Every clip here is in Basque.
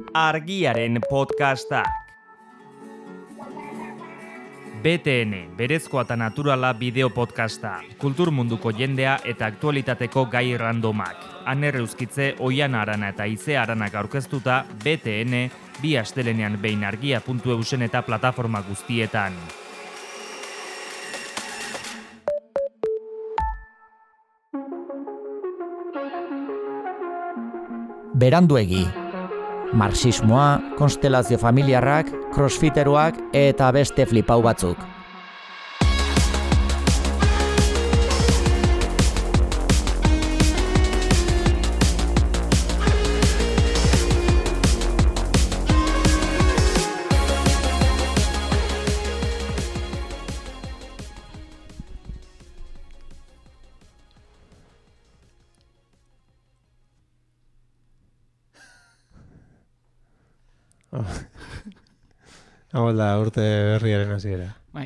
Argiaren podcastak. BTN, berezkoa eta naturala bideo podcasta, kultur munduko jendea eta aktualitateko gai randomak. Aner Euskitze, Oiana Arana eta Ize Aranak aurkeztuta, BTN, bi astelenean behin argia.eusen eta plataforma guztietan. Beranduegi. Marxismoa, konstelazio familiarrak, crossfiteruak eta beste flipau batzuk. Hau da urte berriaren hasiera. Bai.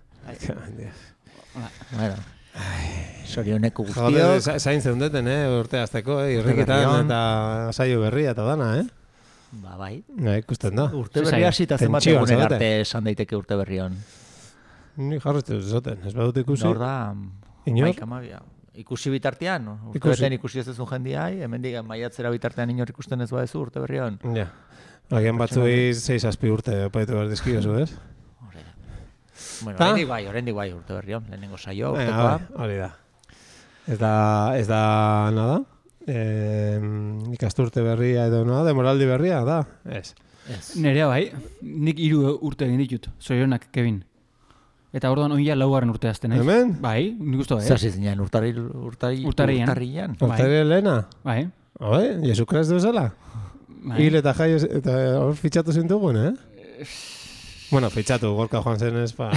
Bueno. Sorioneko guztiok. Zain zeundeten, urte azteko, irrikitan eta saio berria eta dana, Bai. Ikusten da. Urte berria hasita zenbat egunen arte esan daiteke urte berrion. Ni jarrezte zaten, ez badut ikusi. Gaur da, Inor? ikusi bitartean, urte beten ikusi ez duzun jendiai, hemendik maiatzera bitartean inor ikusten ez badezu urte berrion. Ja. Agian batzuei 6-7 urte opaitu behar dizkiozu, ez? Bueno, oraindik bai urte berrion, lehenengo saio, urtekoa. Hori da. Ez da nada? Ikasturte berria edo nada? Demoraldi berria, da? Ez. Nerea bai, nik 3 urte egin ditut, zorionak, Kevin. Eta orduan oin ja 4. urte azten, ez? Hemen? Bai, nik uste, Zer zizinean, urtarrian? Urtarri helena? Bai. Bai, Jesu Krist duzela? Hil eta jai eta hor fitxatu zintugun, Bueno, fitxatu, Gorka joan zenez, A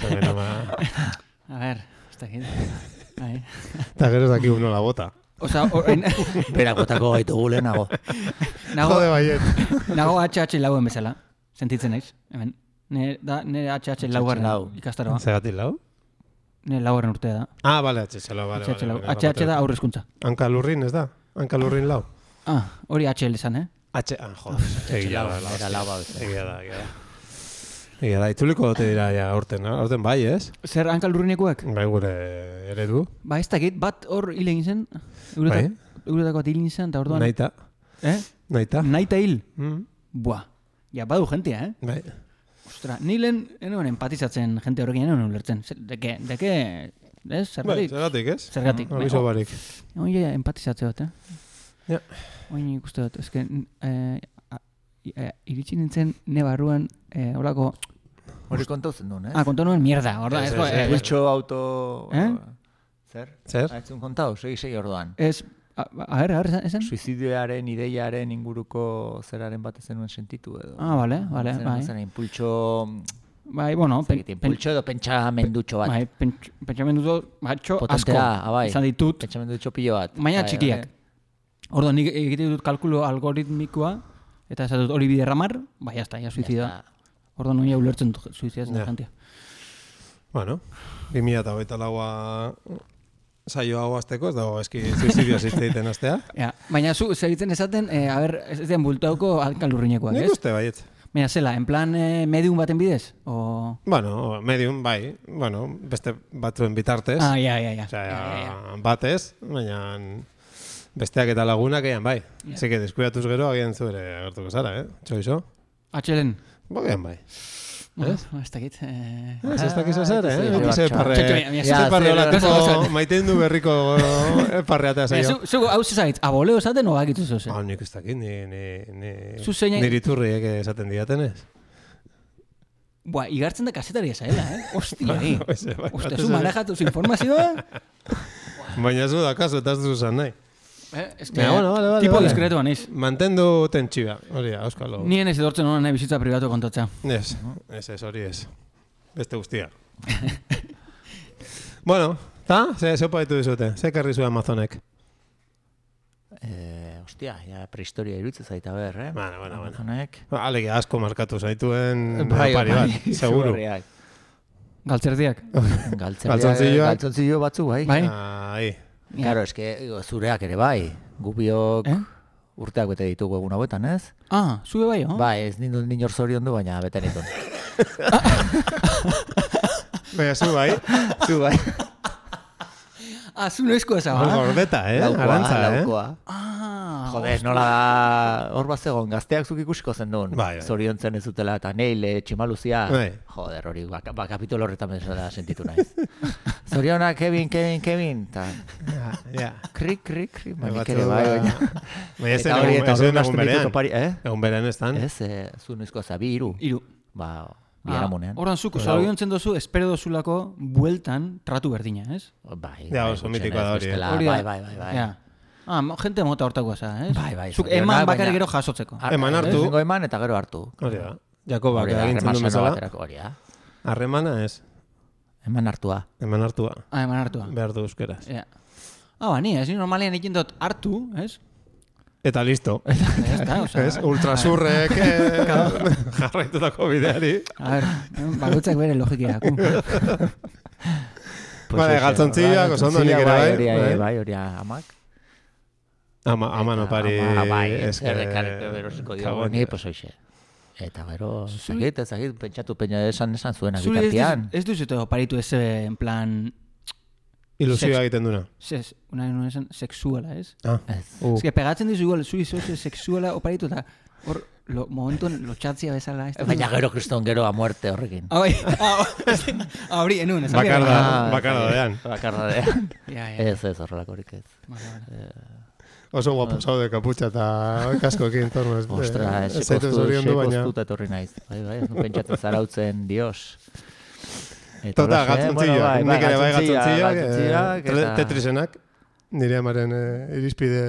ver, ez dakit. Bai. Eta gero ez dakik nola bota. Osa, Berak botako gaitu gulenago. Jode baiet. Nago HH lauen bezala, sentitzen naiz, hemen. Nire HH laugarren ikastaroa. Zegatik lau? Nire 4. urtea da. Ah, bale, HH lau, bale. HH da aurrezkuntza. Hankalurrin, ez da? Hankalurrin lau? Hori HL esan, Joder, egia da, itzuliko dute dira ja aurten bai, ez? Zer hankalurrinekuak? Bai, gure eredu. Ba, ez dakit, bat hor hil egin zen. Bai? Euretako bat hil egin zen, eta orduan... Naita. Naita hil. Buah, ja, badu jentia, Bai. Ostra, nilen, enoen empatizatzen jente horrekin, enoen ulertzen. Deke, ez? Zergatik? Zergatik, ez? Zergatik. Abiso barik. Oie, empatizatze bat, Ja. Oin ikuste dut, ezke, iritsi nintzen ne barruan, holako... Hori kontauzen duen, kontu nuen mierda, orda. Pultxo auto... Zer? Zer? Haitzun kontau, segi orduan. Ez, a ver, esan? Suizidioaren, ideiaren inguruko zeraren bat zenuen sentitu edo. Bale, bai. Zeren impultxo... Bai, bueno... Impultxo edo pentsamendutxo bat. Bai, pentsamendutxo batxo asko. Potentea, Izan ditut. Pentsamendutxo pilo bat. Baina txikiak. Orduan, nik egite dut kalkulo algoritmikoa, eta ez dut hori bide ramar, bai, jazta, ja suizida. Orduan, noia ulertzen dut suizidaz da jantia. Bueno, 2024a saio hau azteko, ez dago eski suizidioa egiten aztea. Ja, baina zu, segitzen esaten, ez den bultauko alkalurrinekoak, ez? Nik uste baiet. Baina zela, en plan medium baten bidez? O... Bueno, medium, bai. Bueno, beste batzuen bitartez. Ja. Osea, batez, baina... Besteak eta lagunak egan bai. Zeke, deskuidatuz gero, agian zure agertuko zara, Txoizo? Atxelen? Bogean bai. Ez dakit. Ez dakiz ezer, Ekize parre olateko maitein du berriko parreatea zaio. Zugu, hau zezait, aboleo esaten o bakitu zuzen? Nik ez dakit, niri turriek esaten diaten ez. Buah, igartzen da kasetari esaela, Ostia, Ostia, zu manejatu zu informazioa? Baina zu da kaso, eta ez duzuzan nahi. Ez que, tipo diskretua niz. Mantendu tentxiba, hori da, euskalo. Nien ez edortzen honan nahi bizitza privatu kontatzea. Ez, hori ez. Beste guztia. Bueno, ze opa ditu dizute? Ze karri zuen Amazonek? Hostia, ja prehistoria irutze zaita ber, Bueno. Amazonek. Alegi asko markatu zaituen pari bat, seguru. Galtzerdiak. Galtzontzillo batzu, bai. Ai. Claro, eske zureak ere bai. Gubiok urteak bete ditugu egun hauetan, ez? Ah, zube bai, oh? Bai, ez ninor zorion du, baina bete nituen. Baina, zu bai. Zu bai. Ah, zu noizko eza, ba? Gordeta, Arantza, laukoa. Joder, nola da, hor bat zegoen, gazteak zuk ikusiko zen duen. Bai. Zoriontzen ez dutela, eta Neile, Tximaluzia. Bai. Joder, hori, kapitolo horretan bezala sentitu naiz. Zorionak, Kevin, eta Ja. krik, manik ere bai, baina. Baina ez Eta hori, eta hori egun nasten ditut berean. opari, Egun berean ez tan. Ez, zu noizko zabi, hiru. Hiru. Ba, biharamunean. Horan zuko, zoriontzen dozu, espero dozulako bueltan tratu berdina, ez? Bai, Ja, oso mitikoa da hori, bestela, Hori da. Bai. Ja. Ah, gente mota hortakoa za, ez? Bai, Zuk zorionak, eman bakarrik baina- gero jasotzeko. Eman hartu. Lehenengo eman eta gero hartu. Hori da. Jakobak Hori da, egintzen duen harreman sano bezala. baterako, hori da. Harremana ez. Eman hartua. Eman hartua. Ah, eman hartua. Behar du euskeraz. Ja. Ah, ba, ni, ez normalean egin dut hartu, ez? Eta listo. Ez da, oza. Ez, ultrasurrek jarraitutako bideari. A ver, bakoitzak bere logikia. Bale, galtzontzilak, oso ondo nik ere bai. Bai, hori amak. Aman opari. Bai, eske- errekareko berosiko Kago, diogu, ni pues hoxe. Eta gero, zakit, pentsatu esan zuena Zuri bitartean. ez duzu oparitu ez en plan... Ilusioa egiten duna. Una esan sexuala, ez? Ah. Ez. Ez que pegatzen dizu igual, zuri zoze sexuala oparitu eta hor, momentuen lotxatzia bezala. Baina gero kriston gero a muerte horrekin. Ah, bai. Hori, enun. Bakardadean. Bakardadean. Ja. Ez, horrelakorik ez. Oso guapo zaude kaputxa eta kaskoekin torno. Ostra, sekoztuta etorri naiz. Bai, ez nu pentsatzen zarautzen, dios. Tota, gatzontziloak. Nik ere bai gatzontziloak. Tetrisenak. Nire amaren irizpide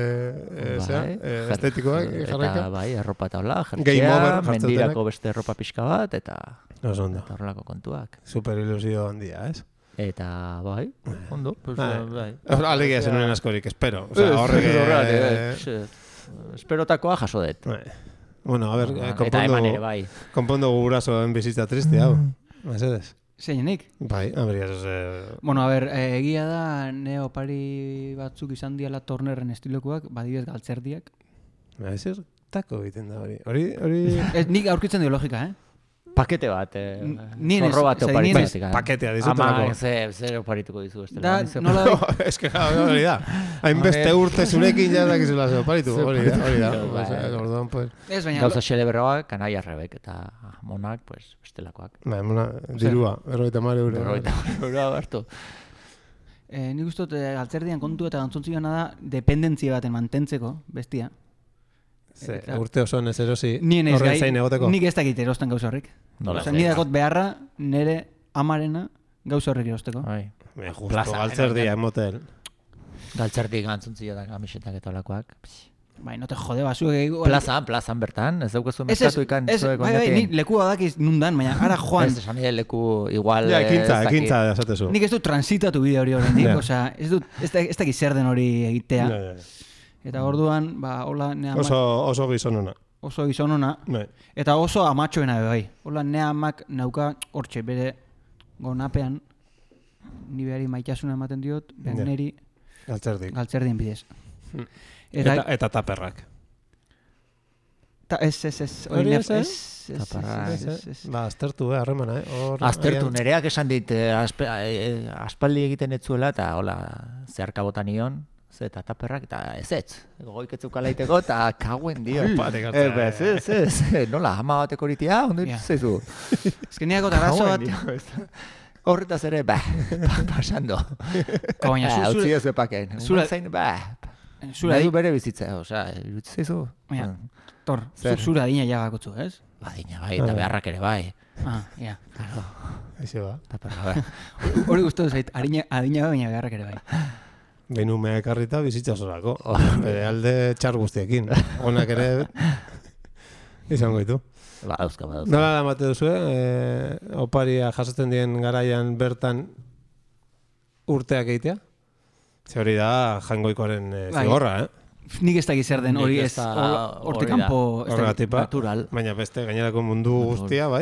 estetikoak jarraika. Eta bai, erropa eta hola, Game over, jertzea, mendirako beste erropa pixka bat, eta Oso ondo. horrelako kontuak. Super ilusio handia, ez? Eta bai, ondo. Bai. Alegia zenuen askorik, espero. Horrek... Esperotakoa jaso dut. Bueno, a ver, Eta eman ere bai. konpondo gurasoen bizitza triste, hau. Mesedez. Zeinenik? Bai, aberiaz... Bueno, a ver, egia da neopari batzuk izan diala Turnerren estilokoak, badibez galtzerdiak. Ez tako egiten da hori. Hori... Nik aurkitzen dio logika, Pakete bat, nien zorro bat oparitzen. Paketea dizutelako. Ama, zer oparituko dizu. Da, nola... Ez que hori da. Hainbeste urte zurekin jadakizula oparitu. Hori da. Orduan, pues... Ez, baina... Gauza xeleberroak, kanaia rebek, eta monak, pues, bestelakoak. Ba, mona, dirua, 50 euro. 50 euro hartu. Nik uste dut galtzerdian kontu eta gantzontziona da dependentzia baten mantentzeko, bestia. Urte osoan ez erosi Nien ez horren gai, zain egoteko. nik ez dakit erosten gauza horrek. Nola Osa, nire dakot beharra, nire amarena gauza horrek erosteko. Bai. Justo, Plaza, galtzerdia, motel. Galtzerdik gantzuntzia da kamisetak eta olakoak. Bai, no te jode, zuek... Plazan bertan, ez daukazu merkatu ikan zuek bai, ni lekua dakiz nundan, baina ara joan... Ez, esan nire leku igual... Ja, ekintza esatezu. Nik ez dut transitatu bide hori horrendik, osea, ez dakit zer den hori egitea. Eta orduan, ba, hola... Oso gizonona. Oso gizonona. Eta oso amatxoena bai. Hola, nea amak nauka hortxe, bere gonapean, ni behari maitasuna ematen diot, behar neri... Galtzerdien bidez. Eta taperrak. Ez. Hori ez? Ba, aztertu, harremana, Aztertu, nereak esan dit, aspaldi egiten etzuela, eta hola, zeharka bota nion, eta taperrak, eta ez, gogoiketzuka laiteko, eta kaguen dio. Ez, nola, ama bateko horitia, ondo irutzaizu. Ez que niako tarazo bat... Horretaz ere, pasando. Baina, utzi ez bepaken. Zain, nahi du bere bizitza, osea, irutzaizu. Baina, Tor, zura adina ja bakotzu, ez? Adina bai, eta beharrak ere bai. Ah, ja. Claro. Aixe ba. Hori guztu zait, adina bai, baina beharrak ere bai. Behin umea ekarrita bizitza osorako. Bere alde txar guztiekin. Onak ere izango ditu. Ba, dauzka. Nola da mate duzu, oparia jasotzen dien garaian bertan urteak egitea? Ze hori da jangoikoaren zigorra, Nik ez dakit zer den hori ez hortik kanpo natural. Baina beste gainerako mundu guztia, bai?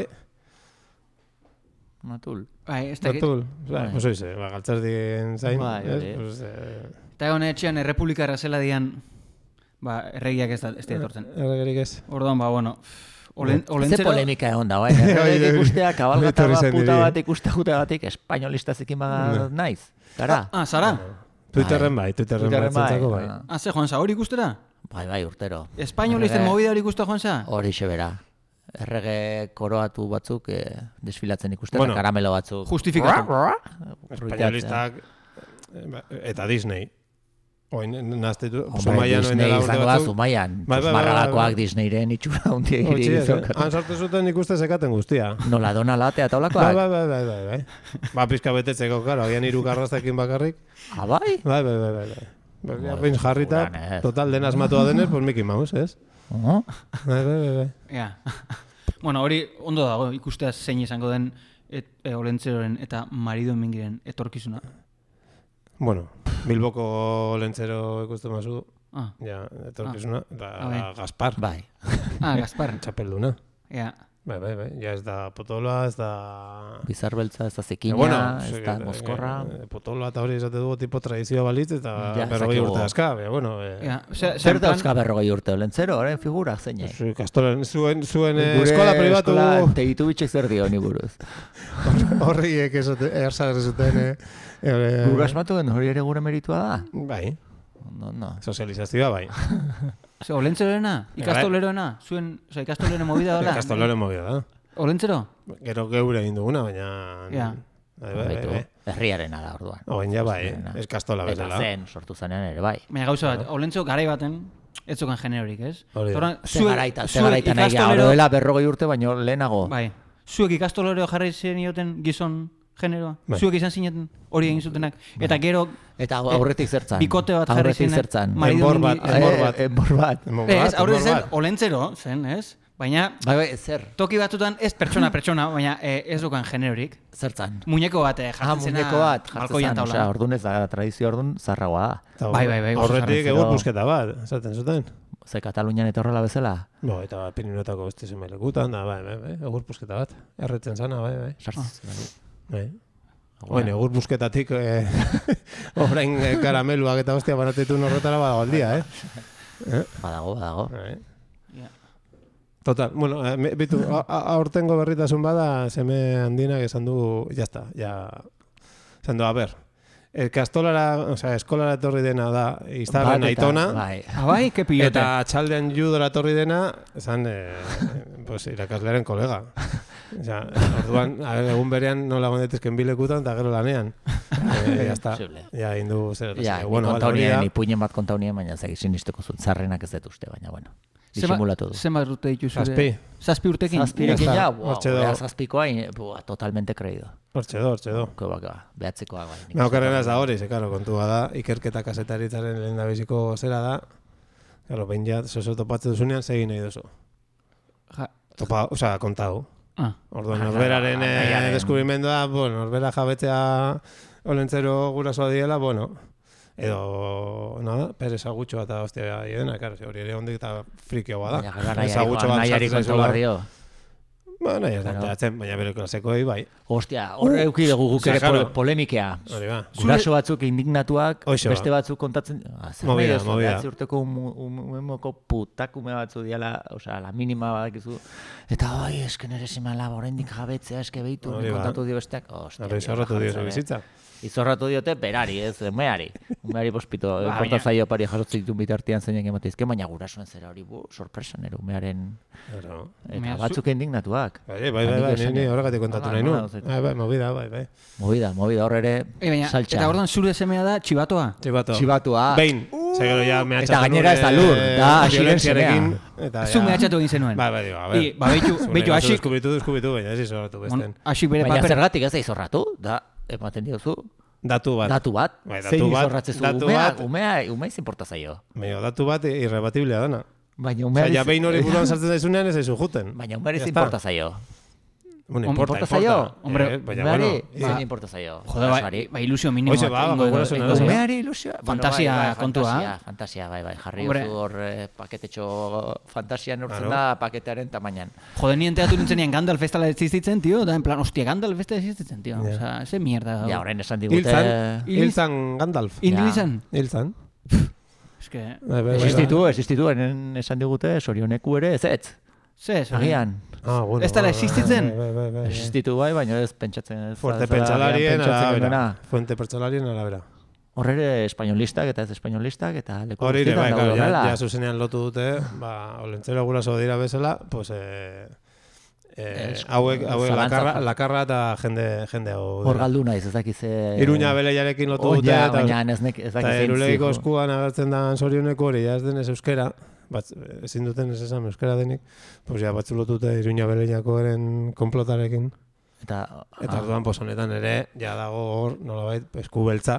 Natul. Bai, ez dakit. Natul. Oso ize, galtzerdien zain. Bai, eta egon etxean errepublikarra zela dian erregiak ez da etortzen. Erregerik ez. Orduan, bueno, Ze polemika egon da, erregerik ikustea, kabalgata bat, puta bat ikustea batik, espainolistazekin bat naiz. Gara? Zara? Twitterren zentzako bai. Ze, Juanza, hori ikustera? Bai, urtero. Espainolisten movida hori ikustu, Juanza? Hori xebera. Errege koroatu batzuk desfilatzen ikusten, karamelo batzuk. Justifikatu. Espainolistak eta Disney. Oin, naztetu, Zumaian Disney izango da, Zumaian. Marragakoak Disneyren itxura hundi egiri. Han sortu zuten ikuste sekaten guztia. Nola, dona latea eta olakoak? Bai. Ba, pizka betetzeko, karo, agian 3 garrastekin bakarrik. Bai? Bai. Baina jarrita, total den asmatua denez, pues Mickey Mouse, ez? Bai. Ja. Bueno, hori ondo dago, ikustea zein izango den Olentzeroren eta Marido Mingiren etorkizuna. Bueno, Bilboko Olentzero ikusten mazu, ja, etorkizuna, eta Gaspar. Bai. Gaspar. Txapelduna. Ja. Bai, ja ez da Potoloa, ez da... Bizarbeltza, ez da Zekina, ez da Moskorra. Potoloa eta hori esate dugu tipo tradizioa balitz, eta 40 urte azka, bueno... Zer dauzka 40 urte, Olentzero, horren figurak zeinek? Zuen eskola pribatu... Eskola tegitu bitxek zer dio ni buruz. Horriek ersagre zuten... Gura asmatu den hori ere gure meritua da? Bai. No. Sozializazioa bai. Olentzeroena? Ikastoleroena? Ikastoleroen movida dela? Ikastoleroen movida da. Olentzero? Gero geure egin duguna, baina... Ja. Bai. Herriarena da orduan. Oen ja bai, eskastola bezala. Eta zen, sortu zanean ere bai. Baina gauza bat, Olentzero garai baten, ez zokan generorik, ez? Ze garaita nahi gaur dela 40 urte, baino lehenago. Bai. Zuek ikastolero jarri zenioten gizon generoa? Zuek izan zineten hori egin zutenak? Eta gero... Eta aurretik zertzan. Bikote bat jarri zinen. Enbor bat. Ez, aurretik zen Olentzero zen, ez? Baina... Bai, zer. Toki batzutan ez pertsona, baina ez dukan generorik. Zertzan. Muñeko bat jartzen zena. Muñeko bat jartzen zena. Osea, ordun ez da, tradizio ordun zarragoa da. Bai. Aurretik egur busketa bat, esaten zuten. Ze Katalunian etorrela bezala? Bo, eta Pirinotako beste zenbailekutan da, bai, egur busketa bat. Erretzen zana, bai. Bai. Bueno, egur busketatik orain karameluak eta hostia banatetu horretara badago aldia, Badago. Total, bueno, bitu, aurtengo berritasun bada, seme handinak esan du, jazta, esan du, a ber, eskolara etorri dena da, iztarren aitona, bai, ke pilote. Eta txaldean judora etorri dena, esan, irakaslearen kolega. Orduan, egun berean nola gondetezken bilekutan eta gero lanean. Ja, indu zer. Ja, ni puinen bat kontaunien, baina sinisteko zuntzarrenak ez dut uste, baina bueno. Disimulatu du. Zenbat urte ditu zure? Zazpi urtekin? Zazpirekin ja, zazpikoa, totalmente kreido. Hortxe do. Behatzekoa bai. Okerrena ez da hori, karo, kontua da, ikerketa kasetaritzaren lehen da biziko zera da, karo, behin ja, zozo topatze duzunean, segin nahi duzu. Kontau. Orduan, norberaren deskubrimendua, norbera jabetzea Olentzero gurasoa diela, edo, Perez agutxoa eta hostia idena, hori ere hondik eta frikioa da. Nahiari kontu barrio. Nahi ez da, baina bere klasekoei bai. Hostia, horre euki dugu guk ere polemikea. Guraso batzuk indignatuak, beste batzuk kontatzen... Movida. Urteko umemoko putakume batzu diala, la mínima badakizu. Eta esken ere simala, oraindik jabetzea, eske behitu, kontatu dio besteak. Izorratu dio bizitza. Izorratu diote berari, ez, umeari. Umeari bospito, porta zaio pari jasotzik duen bitartian zeinak emateizke, baina gurasoen zera hori umearen... Eta batzuk indignatuak. Bai, ni horregatik kontatu nahi nuen. Bai, movida. Movida, hor ere saltxa. Eta orduan zure semea da Txibatoa? Txibatua. Behin. Eta gainera ez da lur, da asiren semea. Zu mehatxatu egin zenuen. Bai. Beitu asik. Deskubritu, baina ez izorratu besten. Baina zergatik ez da izorratu, da ematen diozu. Datu bat. Zein izorratzezu umea izin porta zaio. Baina datu bat irrebatiblea dana. Baina umeari... Ja behin hori buruan sartzen daizunean ez aizu juten. Baina umeari izin porta zaio. Importa zaio? Umeari izin importa zaio. Joder, ilusio minimo. Umeari ilusio. Fantasia kontua. Fantasia, bai. Jarri hor paketetxo fantasia nortzen da paketearen tamainan. Joder, nien teatu nintzenean Gandalf ez tala existitzen, tio. Da, en plan, hostia, Gandalf ez tala existitzen, tio. Osa, ese mierda. Ja, horrein esan digute... Hilzan Gandalf. Hilzan? Hilzan. Existitu, esan digute, sorioneku ere, ez. Agian. Ez dela existitzen? Existitu bai, baina ez pentsatzen. Fuente pentsalarien arabera. Fuente pentsalarien arabera. Horre espainolistak eta ez espainolistak eta leku guztietan dago horrela. Ja zuzenean lotu dute, Olentzero guraso dira bezala, pues hauek lakarra eta jende hau. Hor galdu naiz, ez dakiz. Iruña beleiarekin lotu dute. Baina ez dakiz. Eta Irulegiko eskuan agertzen da sorioneko hori, ez denez euskera. Ezin duten ez esan euskera denik, pues ja batzu lotute Iruña beleiakoaren konplotarekin. Eta orduan honetan ere, ja dago hor, nolabait, eskubeltza,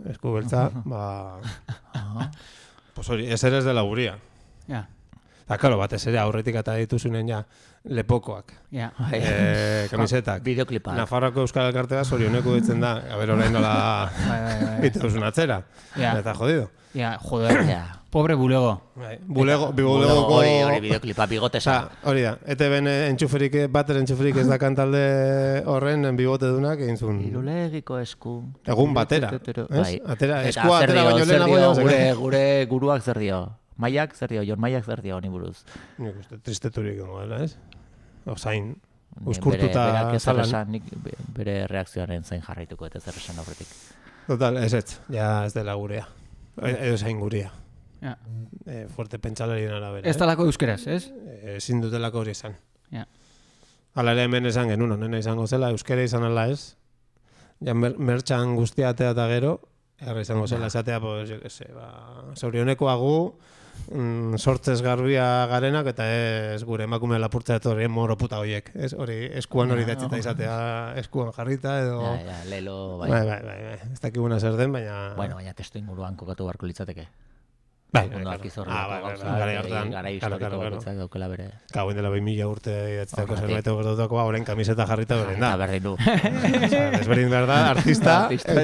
pues hori, ez ere ez dela guria. Ja. Eta, karo, batez ere aurretik eta dituzunen ja, lepokoak, kamisetak, bideoklipak. Nafarroako Euskal Elkartea zorioneko ditzen da, haber orain nola ituzun atzera, eta jodido. Ja, joder, pobre bulego. Bulego hori bideoklipa bigote esan. Hori da, ETB-en bater entxuferik ez da kantalde horren bigote dunak egin zuen. Irulegiko esku. Egun batera, ez? Eskua atera baino lehenago. Gure guruak zer dio. Maiak zer dio, Jon Maiak zer dio honi buruz. Nik uste tristeturik gongo dela, ez? Ozain, uskurtuta zalan. Bere reakzioaren zain jarraituko eta zer esan aurretik. Total, ez, ja ez dela gurea. Edo zain gurea. Fuerte pentsalarien arabera. Ez talako euskeraz, ez? Ezin dutelako hori esan. Hala ere hemen esan genuen, honena izango zela, euskera izan ala ez. Ja mertxan guztia atea eta gero, erra izango zela esatea, pues, jo que se, zorionekoagu, sortzez garbia garenak, eta ez gure emakume lapurtzea etorrien moro puta horiek. Hori, eskuan hori datzita izatea, eskuan jarrita, edo... Ja, lelo, bai. Bai. Ez dakiguna zer den, baina... Bueno, baina testu inguruan kokatu barko litzateke. Bai, gara historiko bakoitzak daukela bere. Gauen dela 2000 urte etzeko zerbait gertutakoa, orain kamiseta jarrita beren da. Eta berdin du. Desberdin behar da, artista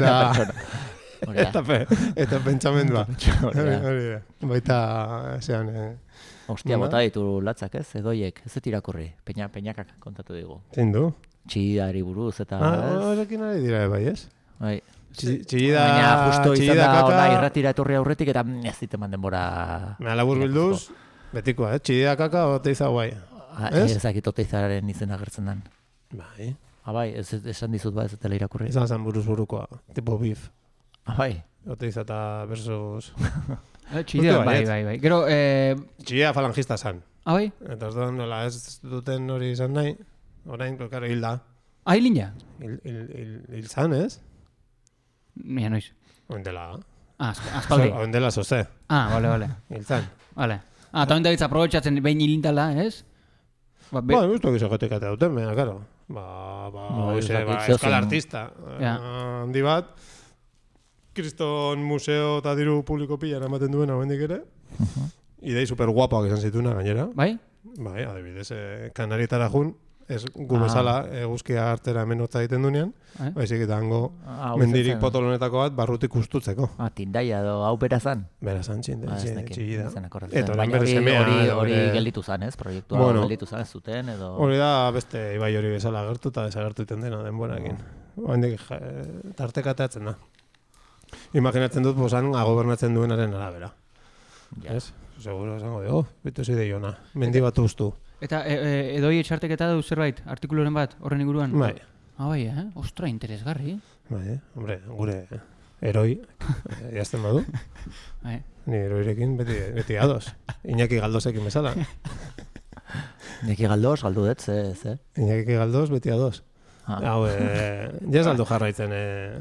eta pentsamendua. Baita, zean... Hostia, bota ditu latzak ez, edoiek, ez irakurri, peñakak kontatu digu. Zein du? Txidari buruz eta... Horrekin ari dira, bai ez? Bai. Baina justo izan da ona irratira etorri aurretik eta ez diteman denbora... Mea labur bilduz, betikoa, txidida kaka oteiza guai. Ez dakit oteizaren izena agertzen den. Bai. Bai, esan dizut ba ez dela irakurri. Izan zen buruz burukoa, tipo beef. Bai. Oteiza eta versus... Txidida, bai. Gero... Txidida falangista zan. Bai? Eta ez doan nola ez duten hori izan nahi, orain, klokaro, hil da. Hil da? Hil zan, ez? Mira, noiz. Oendela. Aspaldi. Oendela zoze. Vale. Hiltzan. Vale. Eta oen daitza aprobetxatzen behin hilintala, ez? Justo gizoketek eta duten, mena, karo. Euskal artista. Handi bat, Kriston museo eta diru publiko pila eramaten duena hoendik ere. Idei super guapoak izan zituna gainera. Bai? Bai, adibidez, Kanarietara jun. Ez gu bezala eguzkia hartera hemen hotza egiten dunean, baizik eta hango mendirik potolonetako bat barrutik ustutzeko. Tindaia edo hau bera zan? Bera zan, txillida. Eta hori gelditu zan, ez? Proiektua gelditu zan ez zuten edo... Hori da beste ibai hori bezala agertu eta desagertu iten dena denborakin. Hoendik tartekateatzen da. Imaginatzen dut, bosan, agobernatzen duenaren arabera. Ez? Seguro esango dugu, bitu zidei ona. Mendi bat ustu. Eta edoi etxarteketa du zerbait, artikuluren bat, horren inguruan? Bai. Bai, ostra, interesgarri. Bai, hombre, gure heroi, jazten badu. Bai. Ni heroirekin beti ados. Iñaki Galdosekin bezala. Iñaki Galdos, galdu dut, ze? Iñaki Galdos, beti ados. Hau, jaz aldo jarraitzen,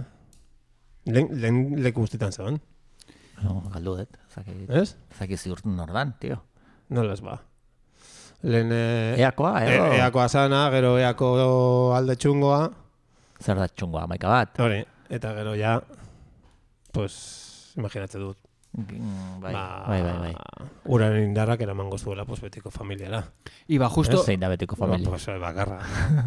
lehen leku guztitan zeban. Galdu dut, ez? Zaki ziurtun nordan, tio. Nola ez ba. Lehen... Eakoa, edo? Eakoa sana, gero eako alde txungoa. Zer da txungoa, maika bat? Hori, eta gero ja, pues, imaginatzen dut. Bai. Uraren indarrak eraman gozuela, pues, betiko familiara. Iba, justo... Zein da betiko familia? Pues, bakarra.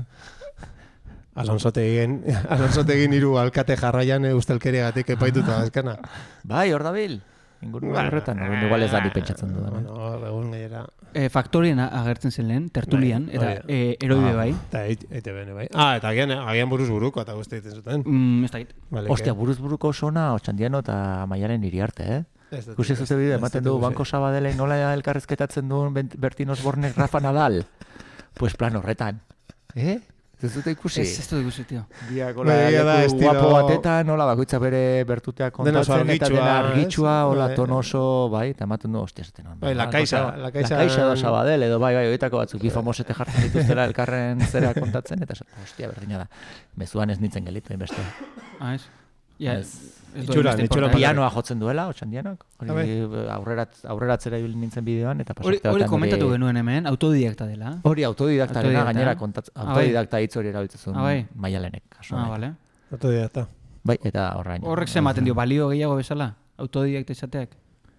Alonsotegin hiru alkate jarraian ustelkeriagatik epaituta azkana. Bai, hor dabil. Inguru horretan, igual ez dari pentsatzen dudan. Egun gainera. Faktorien agertzen zen lehen, tertulian, eta eroide bai. Eta EITB bai. Eta agian buruz buruko, eta guzti egiten zuten. Ez da git. Ostia, buruz buruko sona, Otxandiano eta Maialen Iriarte, Ikusi zute bideo, ematen du Banko Sabadellen nola elkarrizketatzen duen Bertin Osbornek Rafa Nadal. Pues plan horretan. Ez dute ikusi? Ez dut ikusi, tio. Biak leku guapo batetan, nola bakoitza bere bertutea kontatzen, eta dena argitxua, hola tono oso, bai, eta ematen du, hostia, zaten hon. La Caixa da Sabadell, edo bai, horietako batzuk, bi famosete jartzen dituztela elkarren zera kontatzen, eta hostia, berdina da. Mezuan ez nintzen gelitu, inbeste. Ez? Ja, itxuran pianoa jotzen duela, Otxandianok. Aurreratzera ibili nintzen bideoan, eta pasarte hori komentatu genuen hemen, autodidakta dela. Hori autodidaktarena, gainera autodidakta hitz hori erabiltzen Maialenek. Bale. Autodidakta. Bai, eta horrain. Horrek ematen dio, balio gehiago bezala, autodidakta izateak.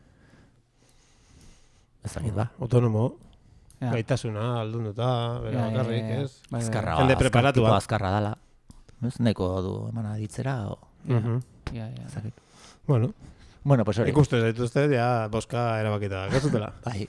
Ez dakit ba. Autonomo. Gaitasuna, aldunduta, bera bakarrik, ez? Jende preparatu bat. Azkarra dala. Ez neko du eman aditzera, o... Bueno, pues hori. Ikustu zaituzte, ja, boska erabakita. Gertutela. Bai.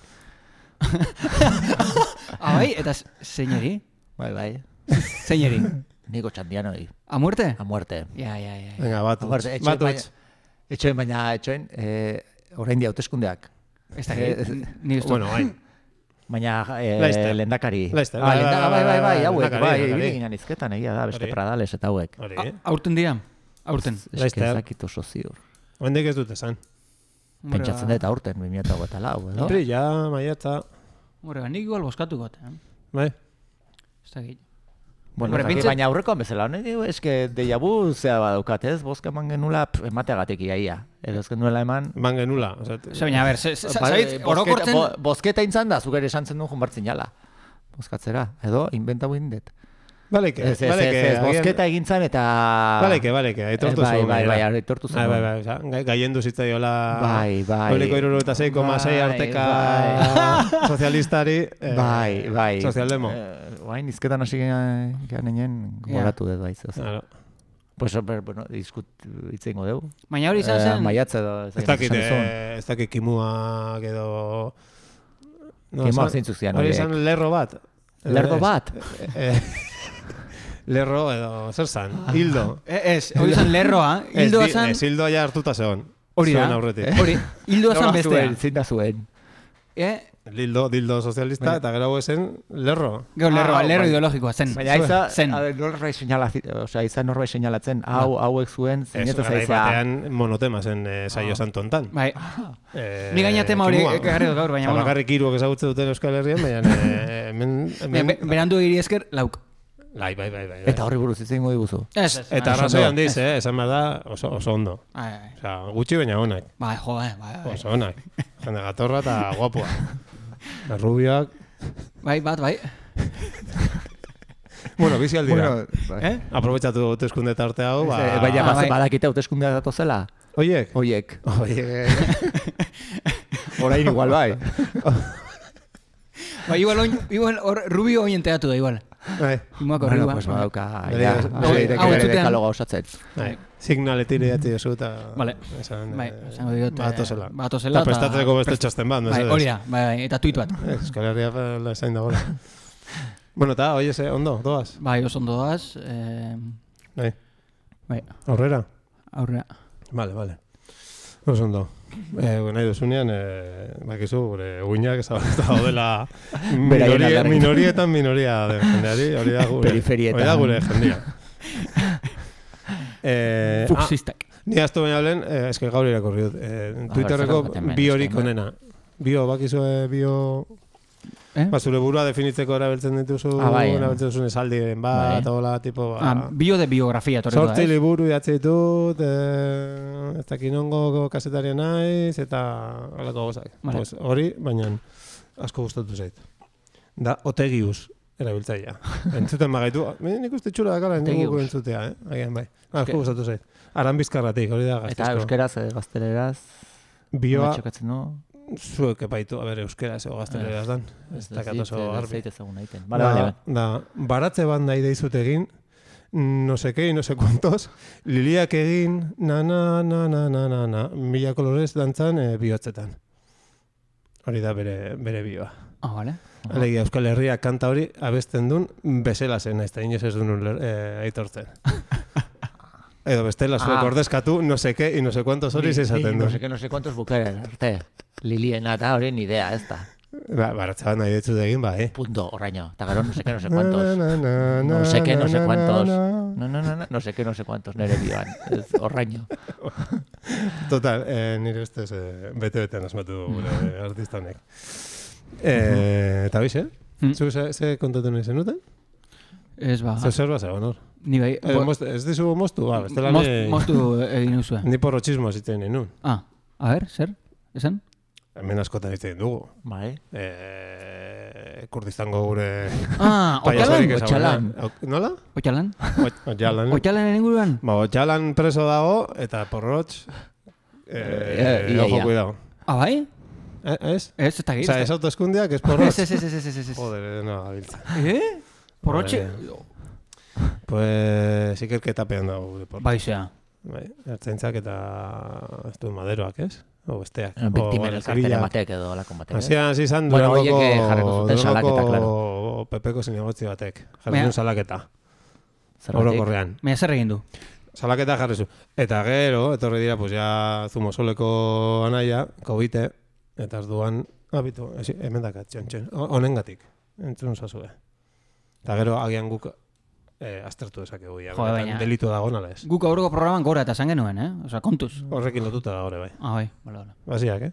Bai, eta zeineri? Bai. Zeineri? Niko Txandianoi. A muerte? A muerte. Ja. Venga, batuts. Etxoen, orain di hauteskundeak. Ez dakit. Bueno, hain. Baina lehendakari. Leister. Bai, hauek, bai, ginen izketan egia da, beste Pradales eta hauek. Aurten dira? Aurten. Leister. Ezakit oso ziur. Oendik ez dut esan. Pentsatzen dut aurten, 2024, edo? Aprila, maiatza. Horrega, nik igual boskatu got, Bai. Ez dakit. Bueno, baina aurrekoan bezala, eske deja vu zea badaukat, ez? Boska eman genula emateagatik iaia. Edo ez genuela eman... Eman genula. Baina, a ber, orokortzen... Bosketa intzan da, zuk ere esan zen duen junbartzen jala. Boskatzera, edo, inventau indet. Baleke. Bosketa egintzan eta... Baleke, aitortu zuen. Bai, aitortu zuen. Bai, gaien duzitzaiola... Bai. Oiliko 76,6 arteka sozialistari... Bai. Sozialdemo. Bain, izketan hasi ganenean goratu dut baiz. Pues, bueno, itzeingo dugu. Baina hori izan zen... Maiatze edo... Ez dakit kimuak edo... Kimuak zeintzuk zian. Hori izan lerro bat. Lerdo bat? Lerro edo, zer zan? Hildo. Hori izan lerroa. Hildoa zan... Ez, hildoa ja hartuta zegoen. Hori da. Hori, hildoa zan bestea. Zinda zuen. Dildo sozialista eta gero esen lerro. Gero lerro ideologikoa zen. Baina norbait seinalatzen, hauek zuen, zeinetu zaizea. Batean monotema zen saio santontan. Bai. Ni gaina tema hori ekarri dut gaur, baina bueno. Bakarrik hiruak ezagutze duten Euskal Herrian, baina... Berandu egiri esker, lauk. Bai. Eta horri buruz izango diguzu. Eta arrazoi handiz, esan behar da oso ondo. Osea, gutxi baina honak. Bai. Oso honak. Jende gatorra eta guapua. Rubioak. Bai. Bueno, bizi aldira. Aprobetxatu hauteskunde tarte hau. Baina badakite hauteskunde datozela. Oiek. Orain igual bai. Bai, igual Rubio oin enteatu da igual. Bai. Bueno, pues badauka. Dekaloga osatzen. Signaletire jatzi oso eta... Vale. Bai, esango diot. Batozela. Eta prestatzeko beste txasten bat. Hori da, bai, eta tuit bat. Euskal Herria esain dagoela. Bueno, eta, oie ze, ondo, doaz? Bai, oso ondo doaz. Bai. Aurrera? Vale. Oso ondo. Nahi duzunean, bakizu, gure uinak daudela minorietan minoria den jendeari, hori da gure jendea. Fuxistak. Ni aztu baina hablen, eske gaur irakorri dut. Twitterreko bi horik onena. Bakizu bio... Zure burua definitzeko erabiltzen dituzu, erabiltzen duzun esaldiren bat, hola, tipo... Bio de biografia, torretu da, Sortzi liburu idatzi ditut, ez dakinongo kasetarian naiz, eta holako gozak. Hori, baina asko gustatu zait. Da, Otegius erabiltzaia. Entzuten bagaitu, nik uste txura dakala entzuteko entzutea, agian bai. Asko gustatu zait. Aran Bizkarratik, hori da gaztizko. Eta euskeraz, gazteleraz, bioa... txokatzen du... Zuek epaitu, euskera zego gazteleraz dan. Ez dakat oso garbi. Da, baratze bat nahi deizut egin, no sekei, no se kuantos, liliak egin, na, mila kolorez dantzan bihotzetan. Hori da bere bioa. Vale. Alegia, Euskal Herria kanta hori abesten duen bezela zen, ez da inoz ez duen aitortzen. edo bestela zuek ordezkatu, no sé qué, y no sé cuántos hori izaten du. No sé cuántos bukeren, arte. Liliena eta hori ni idea, ez da. Baratzaban nahi detzu egin, bai. Punto, horraino. Eta gero no sé cuántos. No sé cuántos. No sé cuántos, nere bioan. Horraino. Total, nire ustez bete-betean asmatu gure artista honek. Eta bixe, zu ze kontatu nahi zenuten? Ez ba. Zer bat zegoen hor? Ni bai. Ez dizu moztu, ba, bestela Moztu egin uzue. Ni porrotxismo zitzen ninun. A ver, zer? Esan? Hemen askotan izten dugu. Bai. Kurdistango gure... Otxalan. Nola? Otxalan? Otxalan. Otxalanen inguruan? Ba, Otxalan preso dago, eta porrotx... Ojo, cuidado. Bai? Ez? Ez, eta gire. Osa, ez autoeskundiak, ez porrotx. Ez. Joder, no, gabiltza. Porrotxe? Pues, ikerketapean dago gure porrotx. Baizea. Bai, ertzaintzak eta ez du maderoak, ez? O besteak. Biktimen elkarteren batek edo alakon batek. Hasi izan Durangoko Pepeko zinegotzi batek. Jarri zuen salaketa. Orokorrean. Mea zer egin du? Salaketa jarri zu. Eta gero, etorri dira, pues ya Zumosoleko anaia, kobite, eta ez duan, abitu, hemen dakat, txon, honengatik, entzun zazue. Eta gero, agian guk aztertu dezakegu, delitu dago nala ez. Guk aurreko programan gora eta zan genuen, Osa, kontuz. Horrekin lotuta da hori, bai. Bai, bale. Basiak,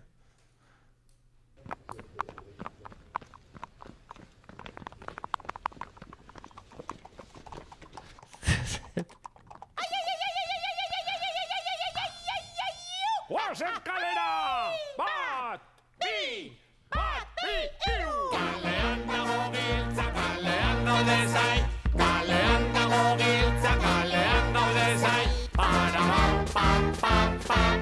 Guazen kalera! Bat, bi, iu! Kalean dago giltza, kalean daude zai. Kalean dago giltza, kalean daude zai. Para, pam.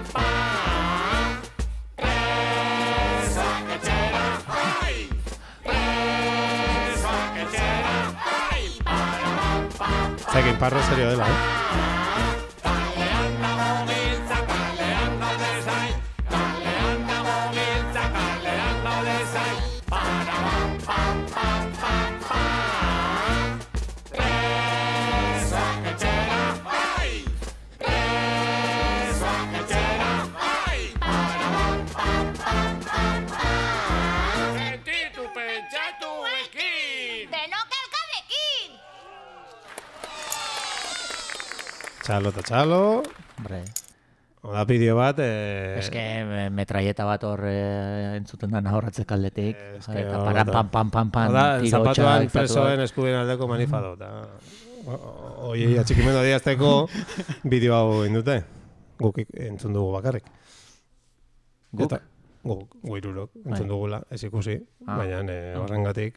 Presoak etxera, ai! Presoak etxera, ai! Para, pam. Zaikin parro serio dela, Txalo. Hombre. Oda bideo bat... Eske metraieta bat hor entzuten dana horretzek aldetik. Eta pam, Oda, zapatuan presoen eskubien aldeko manifado. Oie, atxikimendo diazteko bideo hau indute. Guk entzun dugu bakarrik. Guk? Guk irurok entzun dugula, ez ikusi. Baina horrengatik,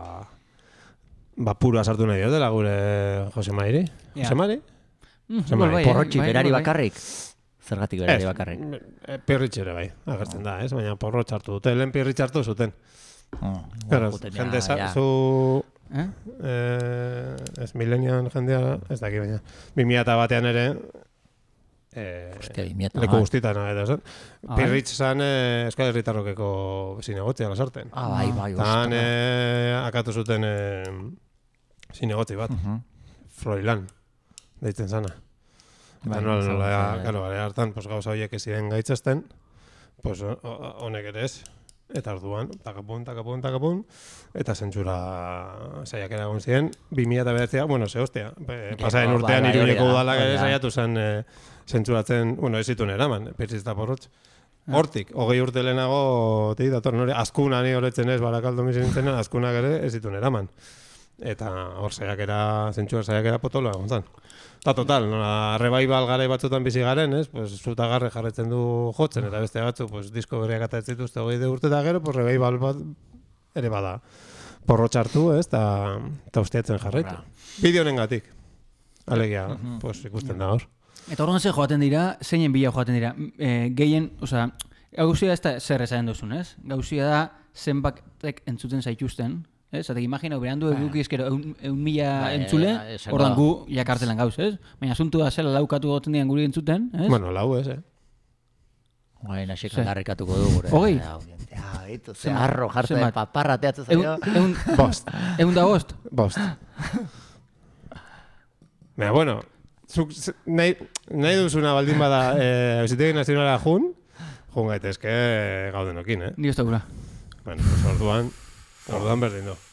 pura sartu nahi dela gure Jose Mairi. Jose Mairi? Porrotxi, berari bakarrik. Zergatik berari bakarrik. Pirritxere bai, agertzen da, ez? Baina porrotx hartu dute, lehen pirritx hartu zuten. Jende zu... Ez milenian jendea, ez daki baina. 2001 ere... Leku guztietan, pirritx zan Euskal Herritarrokeko zinegotzia lasarten. Bai. Zan akatu zuten zinegotzi bat. Froilan. Deitzen zana. Eta nola, hartan, gauza horiek ez ziren gaitzazten, honek ere ez. Eta orduan, takapun, eta zentsura saiakera egon ziren, 2009, bueno, ze hostia, pasaren urtean Iruñeko udalak ere saiatu zen zentsuratzen, ez zituen eraman, pirritx eta porrotx. Hortik, 20 urte lehenago, dator, azkuna ni horretzen ez, Barakaldo mizintzen, azkunak ere ez zituen eraman. Eta hor zentsura saiakera potoloa egon zen. Eta total, revival garai batzutan bizi garen, zutagarre jarretzen du jotzen, eta beste batzu, disko berriak eta ez dituzte 20 urte eta gero, revival bat ere bada. Porrotxartu, eta usteatzen jarraitu. Bideo honengatik. Alegia, ikusten da hor. Eta horren ze joaten dira, zeinen bila joaten dira. Gehien, gauzia ez da zer esaten duzun, ez? Gauzia da zenbatek entzuten zaituzten, ez? Zatek imaginau, berandu eduki ezkero 1.000 entzule, ordan gu jakartelan gauz, ez? Baina asuntu da zela laukatu goten dian guri entzuten, ez? Bueno, lau ez, Guain, asik aldarrikatuko du gure. Hogei? Zeharro jarte, paparra teatzen zaio. Bost. 105? Bost. Baina, bueno, nahi duzuna baldin bada Auzitegi Nazionala jun gaitezke gaudenokin, Ni ez da gura. Bueno, pues orduan berdin du.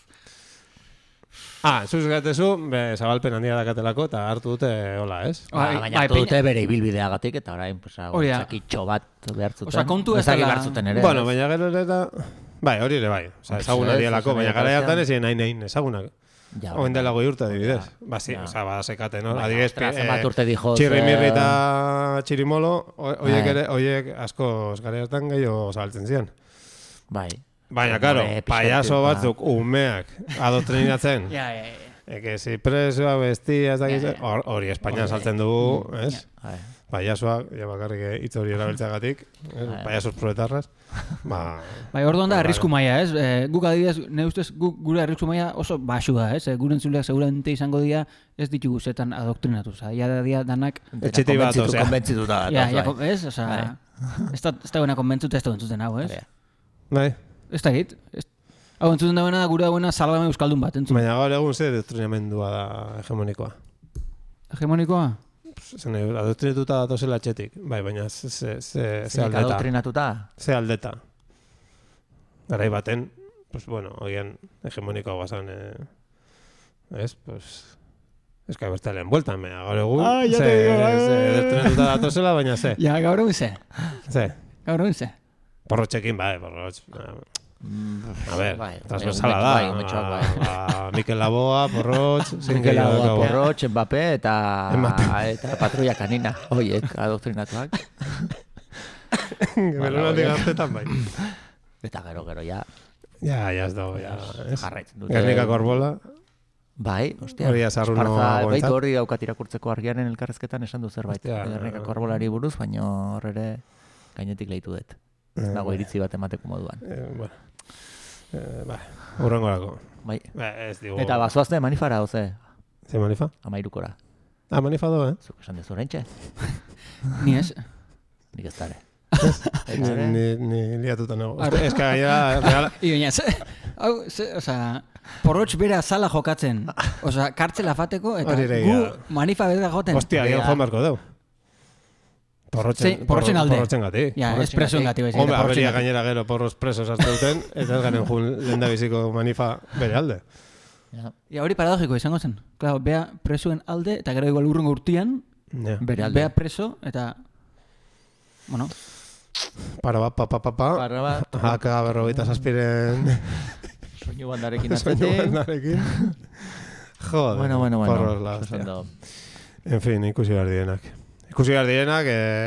Zuz gaitezu, zabalpen handia dakatelako eta hartu dute hola, ez? Baina hartu dute bere ibilbideagatik eta orain zakitxo bat behartzuten. Osa, kontu ez dela... ere. Bueno, baina gero eta... Bai, hori ere bai. Osa, ezaguna dielako, baina gara hartan ez nahi ezagunak. Oen dela goi urte, adibidez. Ba, sí, osa, badazekate, no? Adibidez, txirrimirri eta txirimolo, oiek asko gara hartan gehiago zabaltzen zian. Bai. Baina, karo, payaso batzuk umeak adoktrinatzen. Eke si presoa, bestia, hori Espainian saltzen dugu, ez? Payasoak, ja bakarrik hitz hori erabiltzagatik, payasos proletarras. Bai, orduan da, arrisku maila, ez? Guk adibidez, ne ustez, gure arrisku maila oso basua, ez? Gure entzuleak seguramente izango dira ez ditugu zetan adoktrinatu, ja da dia danak... Etxetik bat, osea. Konbentzituta. Ez, osea, ez da buena konbentzuta ez da entzuten hau, ez? Bai. Ez da git. Hau entzuten dagoena gure dagoena salame euskaldun bat, entzuten. Baina gaur egun ze doktrinamendua da hegemonikoa. Hegemonikoa? Adoktrinatuta datozela etxetik. Bai, baina ze aldeta. Adoktrinatuta? Ze aldeta. Garai baten, pues bueno, oian hegemonikoa guazan, ez, pues... Ez que bertalen bueltan, gaur egun. Ja te digo, adoktrinatuta datozela, baina ze. Ja, gaur egun ze. Ze. Gaur egun ze. Porrotxekin, bai, porrotx. A ver, transversala da. Mikel Laboa, Porrotx... Mikel Laboa, Porrotx, Mbappé eta Patrulla Canina. Oiek, adoktrinatuak. Belonaldi gaztetan, bai. Eta gero, ja... Ja ez dago, ja. Jarraitzen dute. Gernikako arbola. Bai, ostia. Hori azarruno goentzat. Baitu hori daukat irakurtzeko argiaren elkarrezketan esan du zerbait. Gernikako arbolari buruz, baina hor ere gainetik lehitu dut. Ez dago iritzi bat emateko moduan. Urrengorako. Bai. Ez digu... Eta bazoazte manifara, oze? Ze manifa? Amairukora. Manifa do, Zuk esan dezu horreintxe? Ni ez. Nik ez dara. Ni liatuta nago. Ez que gainera... Baina, hau, oza... Porrotx bera zala jokatzen. Oza, kartzela fateko eta gu manifa bera joten. Hostia, gian joan barko deu. Porrotzen alde. Porrotzen gati. Ja, espresoen gati. Hombre, aberia gainera gero porros presos hartu duten, eta ez garen jun lendabiziko manifa bere alde. Ja, hori paradogiko izango zen. Claro, bea presoen alde, eta gero igual urrungo urtian, bere alde. Bea preso, eta... Bueno... Haka berrogeita zazpiren... Soinu bandarekin atzetik. Joder, bueno. porros la hostia. En fin, ikusi behar dienak. Ikusi behar dienak,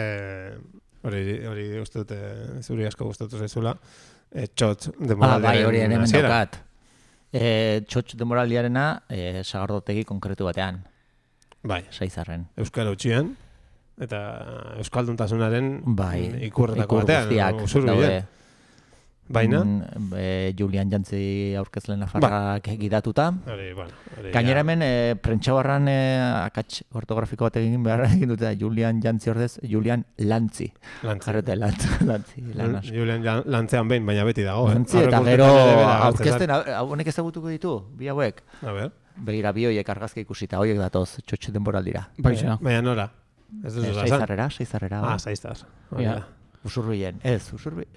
hori uste dute zuri asko gustatu zaizula, txotx demoraldiaren bai, hori ere mendokat. Txotx demoraldiarena sagardotegi konkretu batean. Bai. Saizarren. Euskara utxian, eta euskalduntasunaren ikurretako batean. Usuru bidean. Baina? Julian Jantzi aurkezlen nafarrak gidatuta. Gainera hemen, prentxabarran akats ortografiko bat egin behar egin dute Julian Jantzi ordez, Julian Lantzi. Jarrete, Lantzi. Julian Lantzean behin, baina beti dago. Lantzi, eta gero aurkezten, honek ezagutuko ditu, bi hauek. Begira, bi hoiek argazki ikusita, hoiek datoz, txotxe denboraldira. Baina nora? Ez duzu zazan? Seizarrera. Seiztaz. Usurruien. Ez, usurruien.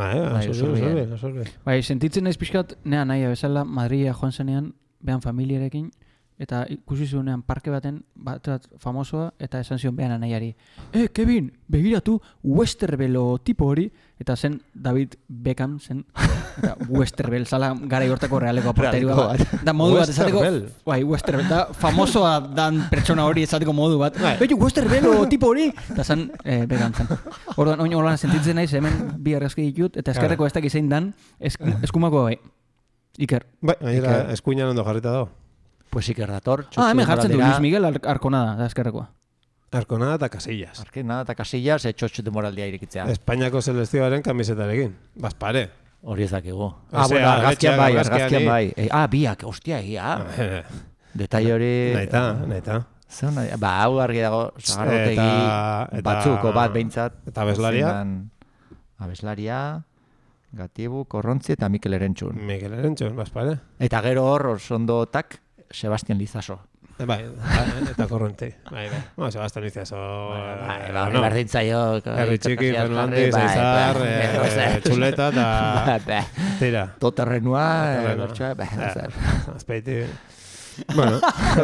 Bai, sentitzen naiz pixkat, nea nahi bezala Madria joan zenean, behan familiarekin, eta ikusi zuenean parke baten, bat famosoa, eta esan zion behan nahiari. Kevin, begiratu Westervelo tipo hori, eta zen David Beckham zen, eta Westervel, zala gara hortako realeko aporterua bat. Da modu bat, esateko, bai, Westervel, da famosoa dan pertsona hori esateko modu bat. Behitu, Westervelo tipo hori, eta zen Beckham zen. Orduan, oin holan sentitzen naiz, hemen bi argazki ditut, eta eskerreko ez dakiz zein dan, eskumako bai. Iker. Bai, eskuinan ondo jarrita dago. Pues Iker dator. Hemen jartzen du Luis Miguel Arconada, da eskerrekoa. Arconada eta Casillas. Arconada eta Casillas, txotxe demoraldia irikitzea. Espainiako selezioaren kamisetarekin. Bazpare. Hori ez dakigu. Bueno, argazkian bai. Biak, ostia, egia. Detai hori... Naita. Hau argi dago, sagarrotegi batzuko bat behintzat. Eta abeslaria? Abeslaria, Gatibu, Korrontzi eta Mikel Erentxun. Mikel Erentxun, bazpare. Eta gero hor, sondotak, Sebastian Lizaso. Bai, eta korronte. Bai. No, Sebastián Iciaso. Berdintzaio. Herri txiki, Fernandez, Aizar, Txuleta, eta... Tira. Toterrenua. Azpeiti. Bueno.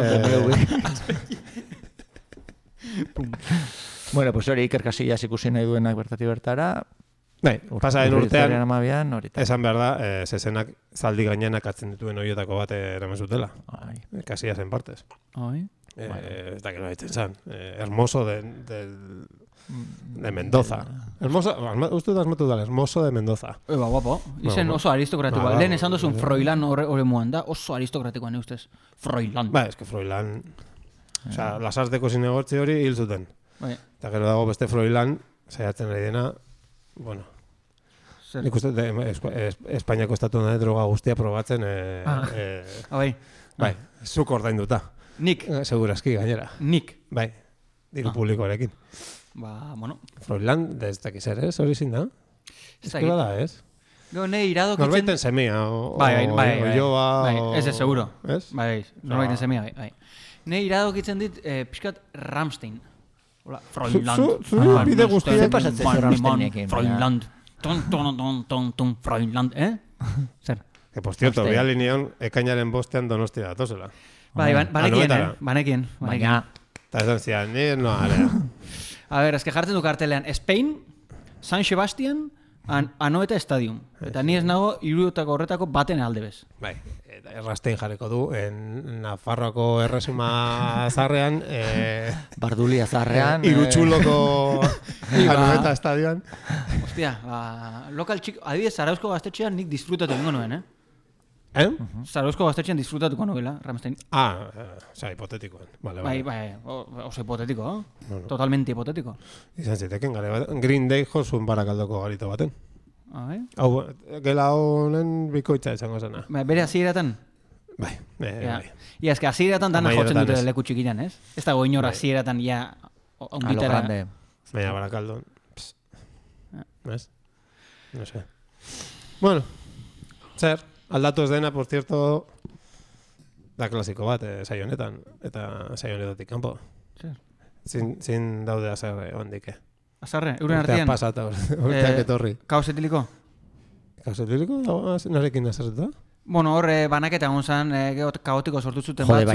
Bueno, pues hori Iker Casillas ikusi nahi duenak bertati bertara. Bai, pasaren urtean, esan behar da, zezenak zaldi gainenak atzen dituen horietako bat eramen zutela. Casillasen partez. Ez da que no haitzen zan. Hermoso de Mendoza. Uste da asmatu da, Hermoso de Mendoza. Guapo. Izen oso aristokratikoa. Lehen esan duzun Froilán horre muan da, oso aristokratikoa ne ustez. Froilán. Ba, ez que Froilán... Osa, lasarteko zinegortzi hori hil zuten. Eta gero dago beste Froilán, saiatzen ari dena, bueno... Nik uste, Espainiako estatuan da droga guztia probatzen... Bai, zuk ordainduta. Nik? Segurazki, gainera. Nik? Bai, diru publikoarekin. Bueno. Froilán, ez dakiz ere, hori zin da? Eskola da, ez? Gau, ne iradokitzen... Norbaiten semia, Bai, joa... Ez, seguro. Ez? Bai, norbaiten semia, bai. Ne iradokitzen dit, pixkat Rammstein. Froilán. Zuri bide guztia. Zer pasatzen zu Rammsteinekin? Froilán. Ton, Froilán, Zer? Que, por cierto, bia lineon, ekainaren bostean Donostia datozela. Bai, banekien. Baina. Eta esan zian, no, alea. A ver, ez que jartzen du kartelean, Spain, San Sebastian, Anoeta Stadium. Eta ni ez nago, irudotako horretako baten alde bez. Bai, Errastein jarriko du, Nafarroako erresuma zarrean, Bardulia zarrean, Irutxuloko Anoeta Estadioan. Hostia, lokal txik, adibidez, Zarauzko gaztetxean nik disfrutatu ingo nuen, Zarauzko gaztetxean disfrutatuko novela, Rammstein. Osa, hipotetikoen. Bai, oso hipotetiko, totalmente hipotetiko. Izan ziteken, Green Day jozun Barakaldoko garito baten. Hau, gela honen bikoitza izango zena. Bere hasieratan? Bai. Ia, eske hasieratan dana jotzen dute leku txikian, ez? Ez dago inor hasieratan ja ongitara. Baina Barakaldon. ¿Ves? No sé. Bueno, zer, aldatu ez dena, por cierto, da klasiko bat, saio honetan, eta saio honetatik kanpo. Zer? Zin daude azarre, ondike. Azarre, euren artean? Urteak pasata, urteak etorri. Kaos etiliko? Kaos etiliko? Narekin azarretu da? Bueno, horre banaketa egon zan, kaotiko sortu zuten batzuk.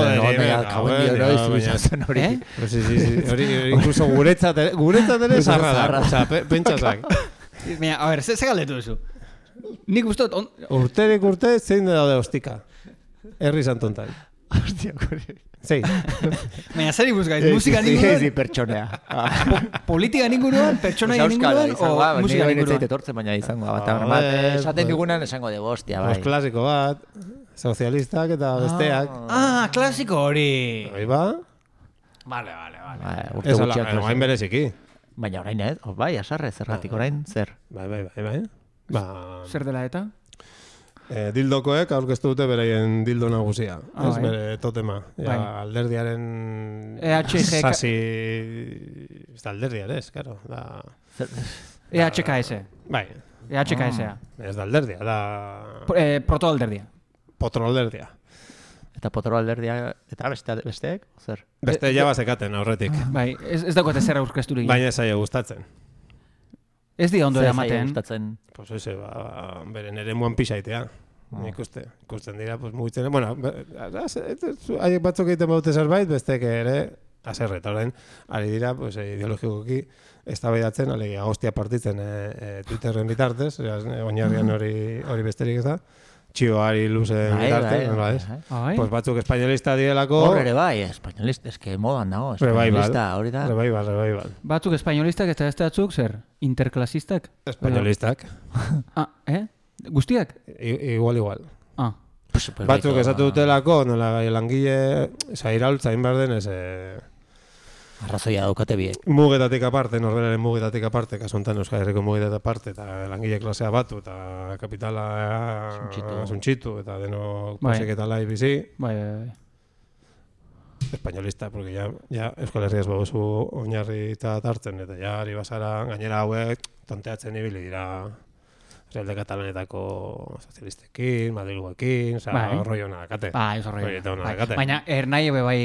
Hori, incluso guretzat ere zarra da. Osa, pentsazak. Mira, a ver, ze galdetu duzu? Nik ustot... Urterik urte zein daude ostika. Herri santontan. Hostia, kore. Zein. Baina, zer ibuzgaiz? Musika ninguruan? Ezi, pertsonea. Politika ninguruan, pertsonaia ninguruan, o musika ninguruan? Etortzen, baina izango bat. Esaten digunan esango de hostia, bai. Klasiko bat, sozialistak eta besteak. Klasiko hori. Hori ba? Vale. Ez ala, hain bereziki. Baina orain ez, bai, asarre, zergatik orain, zer? Bai. Zer dela eta? Dildokoek aurkeztu dute beraien dildo nagusia. Ez bere totema. Alderdiaren sasi... Ez da alderdiar ez, karo. EHKS. Bai. EHKS-a. Ez da alderdia, da... Protoalderdia. Potroalderdia. Eta potroalderdia, eta besteek? Zer? Beste jaba zekaten aurretik. Bai, ez dagoete zer aurkezturik. Baina zaila gustatzen. Ez di ondo eramaten. Pues ese, beren ere muan pixaitea. Ikusten dira, pues mugitzen. Bueno, haiek batzuk egiten baute zerbait, bestek ere, azerre, eta orain, ari dira, pues, ideologikoki, eztabaidatzen, alegia, hostia partitzen Twitterren bitartez, oinarrian hori besterik ez da. Txioari luzen bitartez, pues batzuk espainolista dielako... Hor ere bai, espainolista, eske modan dago, espainolista, hori da. Revival. Batzuk espainolistak eta ez batzuk, zer? Interklasistak? Espainolistak. Guztiak? Igual. Batzuk esatu dutelako, nola langile, iraultza inbar denez... Arrazoia daukate biek. Mugetatik aparte, norberaren mugetatik aparte, kasuntan Euskal Herriko mugetatik aparte, eta langile klasea batu, eta kapitala suntxitu, eta denok paseketala ibizi. Bai. Espainolista, porque ya Euskal Herriaz bagozu oinarri eta hartzen, eta ja ari basara, gainera hauek, tonteatzen ibili dira Elde Katalanetako sozialistekin, Madrilgoekin, rollo ona dakate. Oso rollo. Baina ernai ebe bai...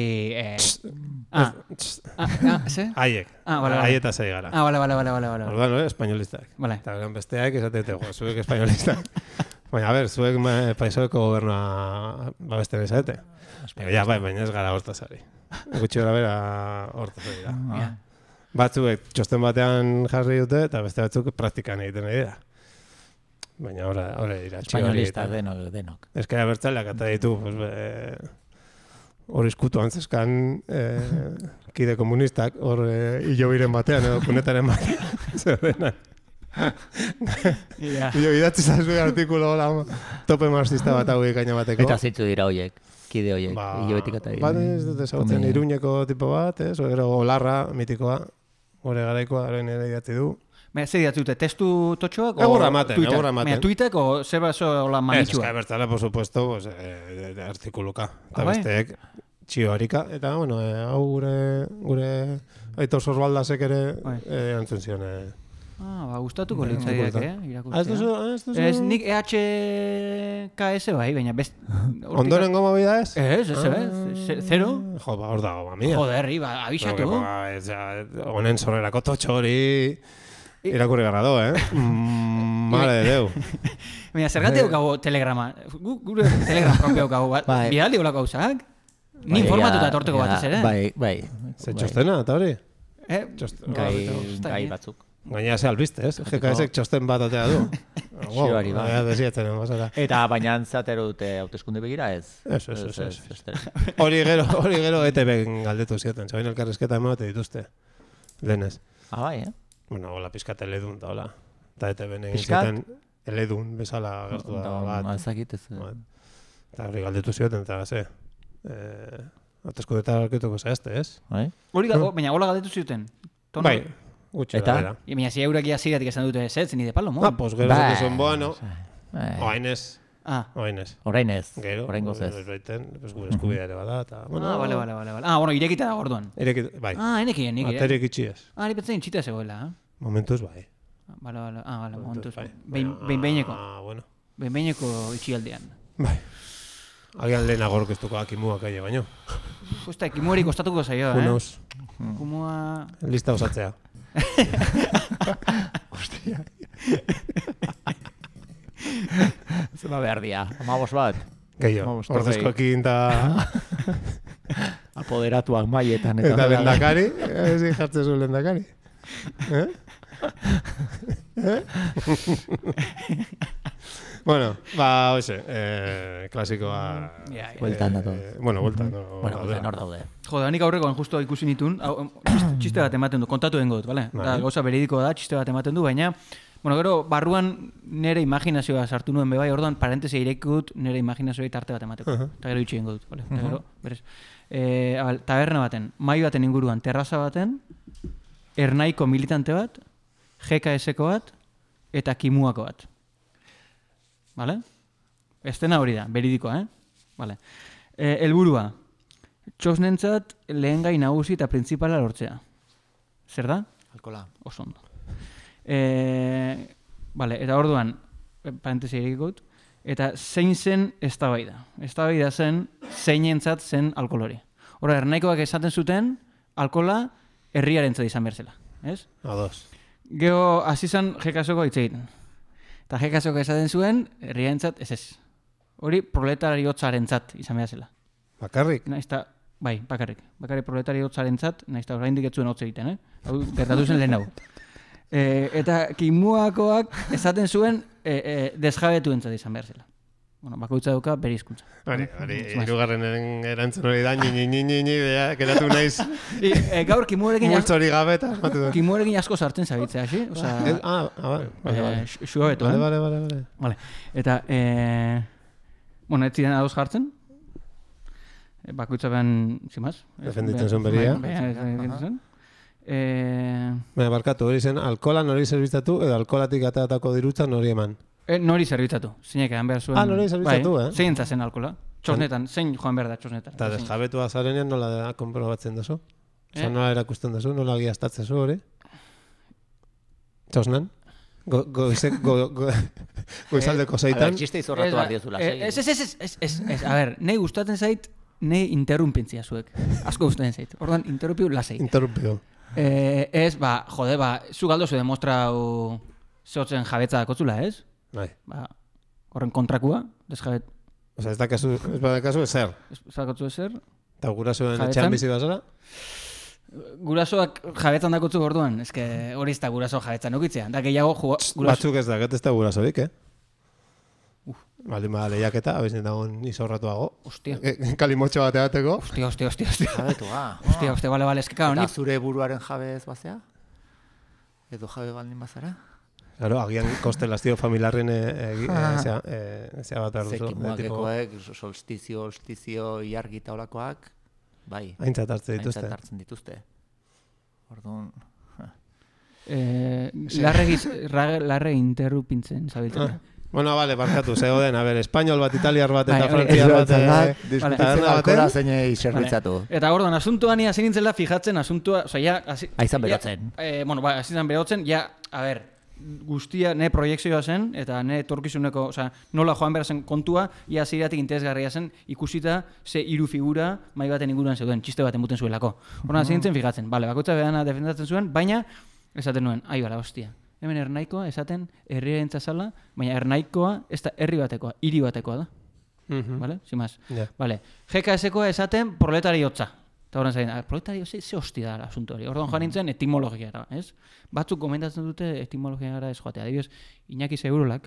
ze? Haiek. Haieta zei gara. Bale. Orduan, espainolistak. Eta besteak esatete, zuek espainolistak. Baina, zuek paisoeko gobernua babesten ezate. Baina ez gara hortazari. Gutxi gara bera hortazari da. Batzuek txosten batean jarri dute, eta beste batzuk praktikan egiten nahi da. Baina horre dira. Espainolista denok. Eskera bertzaleak eta ditu, hor izkutu antzeskan kide komunistak, hor hilobiren batean, edo kunetaren batean, zer denak. Idatzi zazue artikulo tope marxista bat hau ikaina bateko. Eta zitzu dira hoiek, kide hoiek, hilobetik eta bat ez dut ezautzen Iruñeko tipo bat, gero Olarra mitikoa, gore garaikoa, haren ere idatzi du. Zer idatzi dute, testu totxoak? Egurra maten. Tuitek o zer baso hola manitxua? Ez bertala, por supuesto, artikuluka. Eta besteek, txio harika. Eta, bueno, hau gure Aitor Sorbaldasek ere antzun zion. Gustatuko litzaideak, irakurtzea. Ez nik EHKS bai, baina best... Ondoren goma bida ez? Ez, zero? Jo, hor da goma mia. Joder, abixatu. Honen sorrerako totxo hori... Irakurri garra do, Mare de Déu. Baina, zergati hau telegrama. Gure telegram propio hau bat. Bidaldi holako hausak. Ni informatuta etorteko batez ere. Bai. Ze txostena, eta hori? Gai batzuk. Gaina ze albiste, ez? GKS-ek txosten bat atea du. Zibari, bai. Eta baina antzatero dute hauteskunde begira ez? Ez. Hori gero ETB-en galdetu zioten. Zabain elkarrizketa emate dituzte. Lehenez. Bai, Bueno, hola, pizkat eledun, eta hola. Eta ETB-en egin zuten eledun bezala gertu da bat. Ezakit ez. Eta hori galdetu zioten, eta ze. Hauteskundeetan aurkituko zehazte, ez? Baina hola galdetu zioten? Bai, gutxi da bera. Baina zi eurek ziratik esan dute ez, ni de palo, mo? Pues gero zetuzun boano. Oainez. Orainez. Gero. Oraingoz ez. Gure eskubidea ere bada, eta... Vale. Bueno, irekita da orduan. Bai. Enekien. Aterik itxiez. Ni pentsatzen txita zegoela, Momentuz bai. Vale, momentuz. Behin-behineko. Bueno. Behin-behineko itxialdean. Bai. Agian lehen agorkeztuko akimuak aile baino. Justa, kimuari kostatuko zaio, Unos. Kumua... Lista osatzea. Hostia. Zema behar dia, 15 bat. Gehiago, ordezkoekin eta... Apoderatuak maietan. Eta lendakari, ezin jartzen zuen lendakari. Bueno, hoxe, klasikoa... Bueltan dato. Bueltan hor daude. Jode, hanik aurrekoan justu ikusi nitun, txiste bat ematen du, kontatu dengo dut, bale? Gauza beridikoa da, txiste bat ematen du, baina... Bueno, gero, barruan nire imaginazioa sartu nuen bebai, orduan parentesia irekut nire imaginazioa tarte bat emateko. Eta gero itxi ingo dut, bale? Eta gero, berez. Taberna baten, mai baten inguruan, terraza baten, ernaiko militante bat, GKS-ko bat, eta kimuako bat. Bale? Estena hori da, beridikoa, Bale. Helburua, txosnentzat lehen gai nagusi eta printzipala lortzea. Zer da? Alkola. Oso ondo. Vale, eta orduan, parentesia irikot, eta zein zen eztabaida. Eztabaida zen zeinentzat zen alkohol hori. Hora, ernaikoak esaten zuten, alkohola herriarentzat izan behar zela. Ez? Ados. Gero, hasi zen GKSoko hitz egiten. Eta GKSoko esaten zuen, herriarentzat ez. Hori proletariotzaren izan behar zela. Bakarrik? Bai, bakarrik. Bakarrik proletariotzaren naizta oraindik ez zuen hotz egiten, Hau gertatu zen lehen hau. Eta kimuakoak esaten zuen desjabetuentzat izan behar zela. Bueno, bakoitza dauka bere hizkuntza. Hori, hirugarren erantzun hori da, ni, geratu naiz. Gaur kimuarekin... Multzori gabe eta asmatu dut. Kimuarekin asko sartzen zabitzea, hasi? Vale. Xuabetu, Vale. Eta, bueno, ez ziren ados jartzen. Bakoitza behan, zimaz? Defenditzen zuen beria. Barkatu, hori zen, alkola nori zerbitatu edo alkolatik ateatako dirutza nori eman? Nori zerbitzatu, zeinek egan behar zuen... nori zerbitzatu, Zein zen alkola, txosnetan, zein joan behar da txosnetan. Eta desjabetu azarenean nola da konprobatzen duzu? Nola erakusten duzu, nola giaztatzen zu hori? Txosnen? goizaldeko zeitan. A ver, txiste izorratu behar diozula. Ez, a ver, nahi gustatzen zait, nahi interrumpentzia zuek. Asko gustatzen zait. Orduan, interrumpiu lasei. Interrumpiu. Ez, zu galdo zu demostrau zehotzen jabetza dakotzula, ez? Bai. Horren kontrakua, desjabet. Osa, ez badakazu ezer. Ez dakotzu ezer. Eta gurasoen etxean bizi bazara? Gurasoak jabetzan dakotzu orduan, eske hori ez da guraso jabetzan ukitzea. Da gehiago guraso... Batzuk ez da gurasorik, Baldin bada lehiaketa, abezen dagoen izorratuago. Ostia. Kalimotxo bateateko. Ostia. Jabetua. Ostia, bale, eskeka honi. Eta zure buruaren jabe ez bazea? Edo jabe baldin bazara? Claro, agian konstelazio familiarren zea bat behar duzu. Zekimuakekoek, solstizio, iargi eta olakoak, bai. Aintzat hartzen dituzte. Orduan... Larre interrupintzen, zabiltzen. Bueno, vale, barkatu, zegoen, a ver, espainol bat, italiar bat eta frantziar bat. Diskutitzen zeinei zerbitzatu. Eta orduan, asuntua ni hasi nintzela fijatzen, asuntua, oza, ja... Aizan berotzen. Bueno, azizan berotzen, ja, a ver, guztia, ne proiekzioa zen, eta ne torkizuneko, oza, nola joan behar zen kontua, ia ziratik interesgarria zen, ikusita ze hiru figura mai baten inguruan zeuden, txiste baten muten zuelako. Orduan, hasi nintzen fijatzen, bale, bakoitza behana defendatzen zuen, baina, esaten nuen, bala, hostia. Hemen ernaikoa esaten herriarentza zala, baina ernaikoa ez da herri batekoa, hiri batekoa da. Vale? Simaz. Vale. GKS-koa esaten proletariotza. Eta horren zain, proletario ze hostia da asunto hori. Orduan joan nintzen etimologiara, ez? Batzuk komentatzen dute etimologiara ez joatea. Adibidez, Iñaki Segurolak,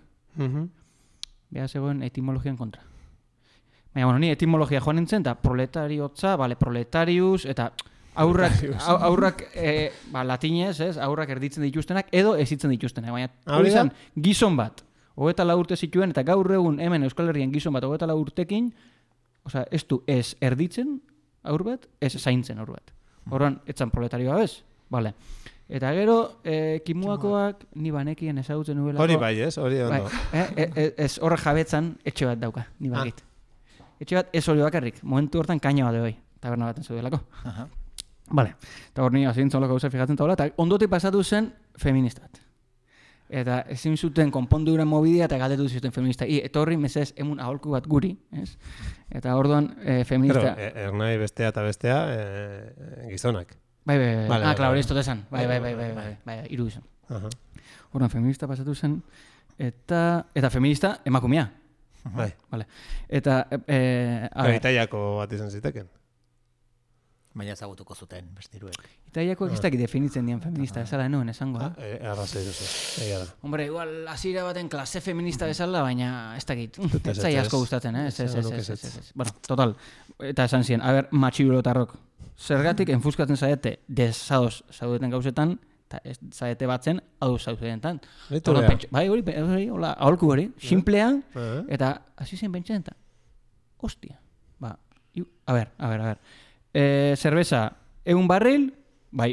beha zegoen etimologian kontra. Baina, bueno, ni etimologia joan nintzen, eta proletariotza, vale, proletarius, eta... Aurrak latinez, ez? Aurrak erditzen dituztenak edo ezitzen dituztenak. Baina hori izan gizon bat, 24 urte zituen, eta gaur egun hemen Euskal Herrian gizon bat 24 urtekin, osea, ez du ez erditzen aur bat, ez zaintzen aur bat. Horren, etzan proletarioa bez? Vale. Eta gero, kimuakoak ni banekien ezagutzen nuelako. Hori bai, ez? Hori ondo. Ez horre jabetzan etxe bat dauka, ni bakit. Etxe bat ez hori bakarrik, momentu hortan kaina bat hoi, taberna baten zudelako. Vale, eta hor ni azintzen olako gauza fijatzen taula, eta ondotik pasatu zen feministat. Eta ezin zuten konponduren mobidea eta galdetu zuten feminista. Etorri mesez emun aholku bat guri, ez? Eta orduan feminista... Pero, ernai bestea eta bestea gizonak. Bai. Claro, hori ez dut esan. Bai, iru izan. Orduan feminista pasatu zen, eta feminista emakumea. Bai. Vale. Eta... Itaiako bat izan ziteken. Baina ezagutuko zuten, bestiruek. Itaiakoak ez dakit definitzen dian feminista bezala enoen esango. Arrazoi duzu, egia da. Hombre, igual hasiera baten klase feminista bezala, baina ez dakit. Ez zai asko gustatzen, ez. Bueno, total. Eta esan ziren, a ber, matxibulotarrok. Zergatik enfuskatzen zaete desados zaudeten gauzetan, eta ez zaete batzen aduz zaudetan. Bai, hori, hola, aholku hori, simplea, eta hasi zen pentsen, eta hostia. A ver. Cerveza, 1 barril, bai.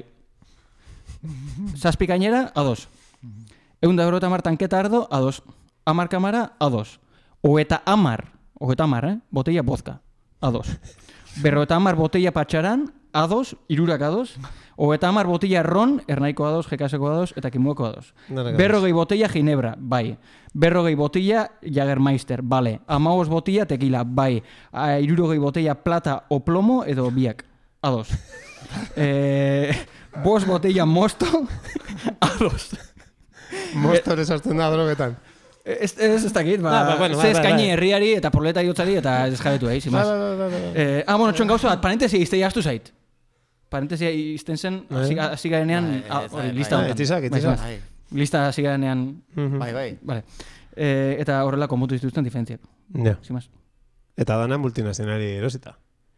7 gainera, A2. 150 tanketa ardo, A2. 10 kamara, A2. Eta 10, botella vodka, A2. 50 botella patxaran, A2, irurak A2. Eta 10 botella ron, ernaiko A2, GKS-ko A2, eta kimueko A2. 40 botella ginebra, bai. 40 botella Jagermeister, bale. 15 botella tequila, bai. 60 botella plata o plomo edo biak, A2. 5 botella mosto, A2. Mosto esartzen da drogetan. Ez dakit, ze eskaini herriari eta proletaritzari eta ez jabetu, zimaz. Bueno, txon gauza bat, parentesia iztei astu zait. Parentesia izten zen, hasi garenean, lista honetan. Lista hasi garenean... Bai. Eta horrela konmutu dituzten diferentziak. Zimaz. Eta dana multinazionari erosita.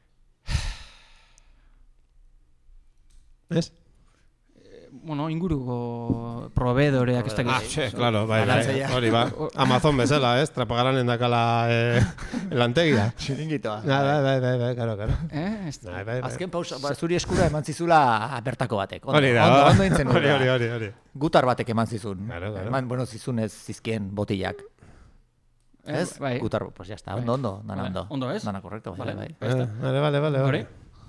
Ez? Bueno, inguruko proveedoreak ez dakit. Claro, bai, hori ba. Amazon bezala, ez? Trapagaran endakala lantegia. Xiringitoa. Bai, claro. Azken pausa, zuri eskura eman zizula bertako batek. Hori da. Ondo intzen hori. Gutar batek eman zizun. Claro. Zizun ez zizkien botillak. Ez? Bai. Gutar, pues ya está. Ondo. Dana ondo. Ondo, ez? Dana korrekto. Vale. Hori?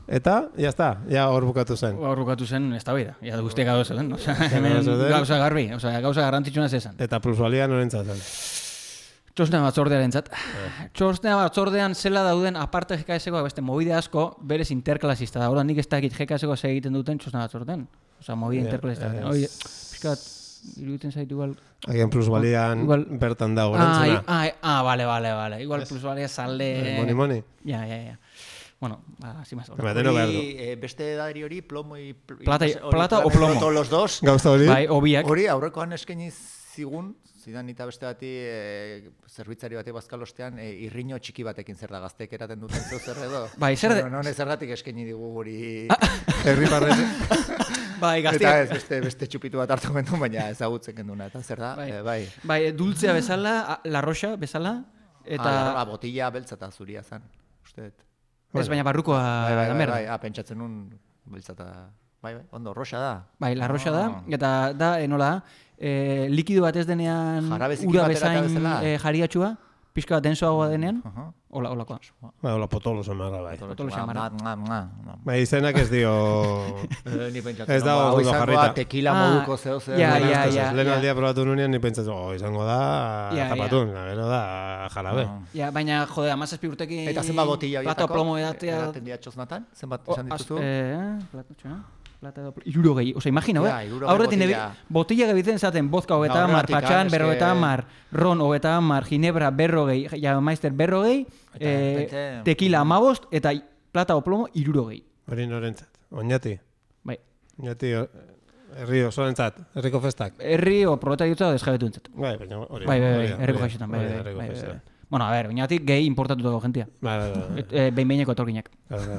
Eta, jazta, ja hor bukatu zen. Hor bukatu zen, ez da bida. Ja, guztiak gauza zen. Hemen gauza garbi, gauza garrantzitsuna zezan. Eta plusvalia norentzat zen. Txosna batzordearen zat. Txosna batzordean zela dauden aparte GKS-ko beste mobide asko berez interklasista da. Hora nik ez dakit GKS-ko egiten duten txosna batzordean. Osa, mobide interklasista. Hoi, pixkat, iruditen zaitu igual... Agian plusvalian bertan dago, erantzuna. Vale. Igual plusvalia salde... Moni. Ja. Bueno, así más. Beste edari hori, plomo y... Plata o plomo. Todos los dos. Gauza hori. Bai, obiak. Hori, aurrekoan eskaini zigun, zidan eta beste bati zerbitzari bati bazkalostean irriño txiki batekin zer da gazteek eraten duten zeu zer edo. Bai, zer de... Non zergatik eskaini digu hori... Herriparrez. Bai, gazteak. Eta beste txupitu bat hartu gendun, baina ezagutzen genduna. Eta zer da? Bai, dultzea bezala, la roxa bezala, eta... Botilla beltza eta zuria zen, uste. Ez, baina barrukoa da merda. Bai, pentsatzen nun beltza eta... Bai, ondo, roxa da. Bai, la roxa da, eta da, nola da, likido bat ez denean ura bezain jariatxua, pixka bat densoagoa denean, holakoa. Bai, hola potolo semarra, bai. Potolo semarra. Bai, izenak ez dio... Ez dago ondo jarrita. Tequila moduko zeo. Lehen aldia probatu nunean, ni pentsatzen, izango da zapatun, gero da jarabe. Baina, jode, 17 urtekin... Eta zenbat botilla Plato plomo edatea... Eraten dira txosnatan? Zenbat esan dituzu? Irurogei, oza, imagina, aurretin botilla gabitzen zaten, vodka 30, patxan, 50, ron 30, ginebra 40, jaumaister 40, tequila 15, eta plata o plomo 60. Hori norentzat, oinati. Bai. Oinati, herri osorentzat, herriko festak. Herri o proletariotza desjabetu entzat. Bai, baina hori. Bai, herriko jaixetan, bai. Bueno, a ver, oinati gehi importatutako gentia. Bai. Behin-behineko etorkinak.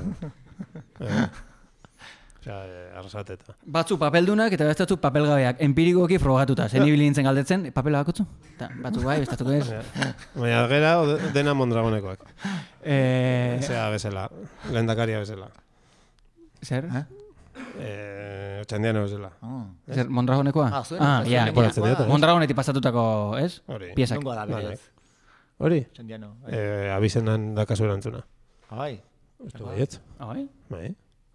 Arrasateta. Batzu papeldunak eta bestatzu papelgabeak, empirikoki frogatuta. Zen ibili nintzen galdetzen, papela bakotzu? Batzu bai, bestatuko ez. Baina gera dena mondragonekoak. Zea bezala, lehendakaria bezala. Zer? Otxandiano bezala. Zer, mondragonekoa? Ja. Mondragonetik pasatutako, ez? Piezak. Hori? Otxandiano. Abizenan dakazu erantzuna. Bai. Uste baietz? Bai.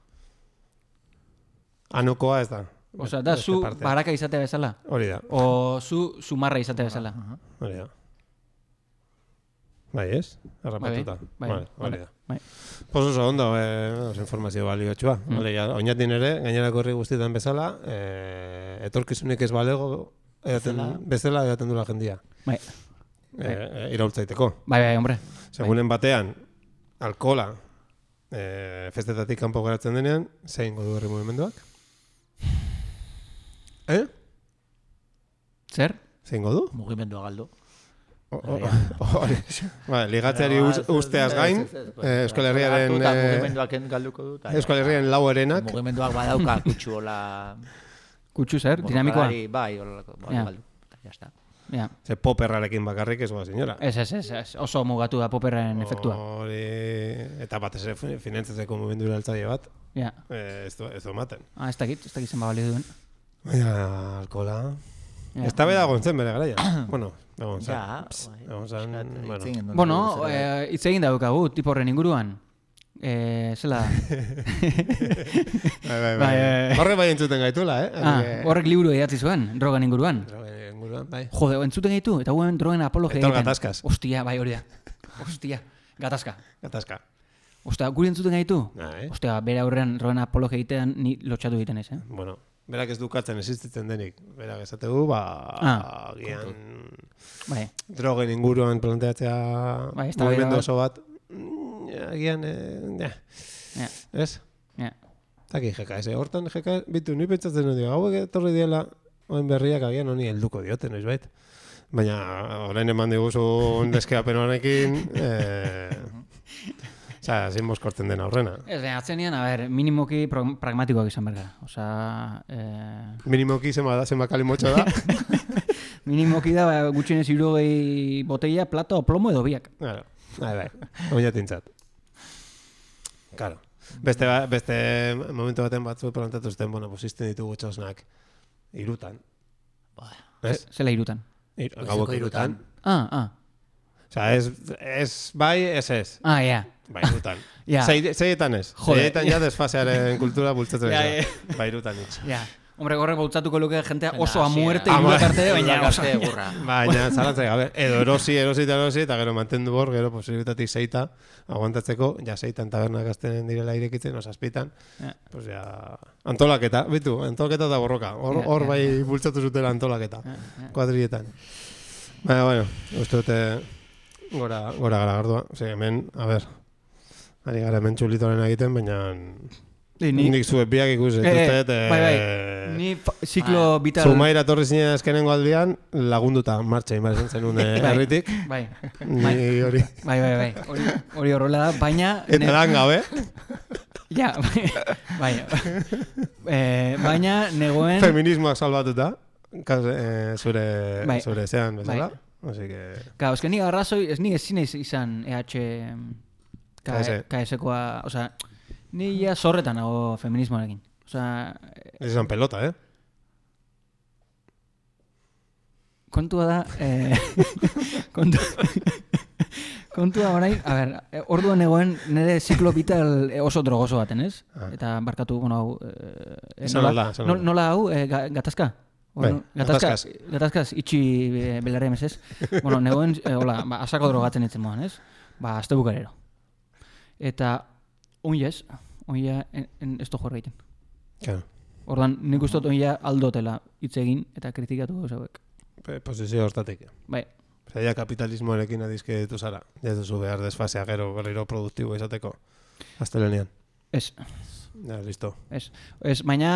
Anokoa ez da. Osa, da, zu baraka izatea bezala? Hori da. O zu marra izatea bezala? Hori da. Bai, ez? Arrapatuta. Hori da. Pues oso, ondo, informazio baliotxua. Oinatin ere, gainerako herri guztietan bezala, etorkizunik ez balego, bezala edaten du la jendia. Bai. Iraultzaiteko. Bai, hombre. Segunen batean, alkohola, festetatik kanpo geratzen denean, zein godu herri mugimenduak? Zer? Zein godu? Mugimendua galdu. Ligatzeari usteaz gain, Euskal Herriaren... Mugimenduak galduko dut. Euskal Herriaren lau erenak. Mugimenduak badauka kutsu hola... Kutsu zer? Dinamikoa? Bai, holako. Galdu. Ya está. Ze poperrarekin bakarrik ez goa, senyora. Ez. Oso mugatu da poperraren efektua. Eta bat ez finantzatzeko mugimendura altzaile bat. Ez du maten. Ez dakit zenba balio duen. Baina, alkohola... Ez da beda gontzen bere garaia. Bueno, egon zan. Bueno, hitz egin daukagu, tipo horren inguruan. Zela... Horre bai entzuten gaituela, horrek liburu idatzi zuen, drogan inguruan. Jode, entzuten gaitu, eta guen drogen apologia egiten. Etor gatazkaz. Ostia, bai hori da. Ostia, gatazka. Ostia, guri entzuten gaitu? Ostia, bere aurrean drogen apologia egitean ni lotxatu egiten ez, Bueno, berak ez dukatzen existitzen denik. Berak esategu, agian... Drogen inguruan planteatzea mugimendu oso bat. Agian, ez? Taki GKS, hortan GKS, bitu, ni pentsatzen dut, hauek etorri diela, oen berriak agian honi helduko diote, noiz bait. Baina, orain eman diguzun deskeapen honekin, zin moskortzen dena horrena. Ez, atzenean, minimoki pragmatikoak izan bergara. Minimoki zenba kalimotxo da? Minimoki da, gutxienez 60 botella, plata o plomo edo biak. Claro, bai, oinatintzat. Claro. Beste momentu baten batzu plantatu zuten, bueno, posizten ditugu txosnak irutan. Zela irutan? Gaueko irutan. Osa, ez bai, ez. Ja. Bairutan. Zeietan ez. Zeietan ja desfasearen kultura bultzatzen ez. Bairutan itx. Hombre, horrek bultzatuko luke jentea oso a muerte ilakarte, baina zalantzai gabe. Edo erosi, eta gero mantendu hor, gero posibilitatik zeita, aguantatzeko, ja zeitan tabernak azten direla irekitzen, osaspitan. Pues ja, antolaketa, bitu, antolaketa da borroka. Hor bai bultzatu zutela antolaketa, kuadrietan. Baina, bueno, uste dute gora gara gardua. Ose, hemen, a ber, ari gara hemen txulitoren egiten, baina... Nik zuet biak ikusi, Ni ziklo vital... Zumaira torri zinen azkenengo aldian, lagunduta martxa inbaren zenun herritik. Ni hori. Bai. Hori horrela da, baina... Eta dan gabe. Ja, bai. Baina negoen... Feminismoak salbatuta, zure zean bezala. Así que... Claro, es que ni arrazoi, ez ni ezin izan KS-koa, o sea... Ni ja zorretan nago feminismoarekin. Ez izan pelota, Kontua da... Kontua orain, a ber, orduan egoen nire ziklo vital oso drogoso baten, ez? Eta barkatu, bueno, hau... Nola hau, gatazka? Gatazkaz, itxi belarre emez, ez? Bueno, negoen, asako drogatzen itzen moan, ez? Azte bukarero. Eta... Oia ez to jorra egiten. Claro. Ordan, nik uste dut oia aldotela hitz egin eta kritikatu gauza hauek. Posizio hortatik. Bai. Ja kapitalismoarekin adizke ditu zara. Ja duzu behar desfasea gero berriro produktibo izateko. Astelenean. Ez. Ja, listo. Ez, baina,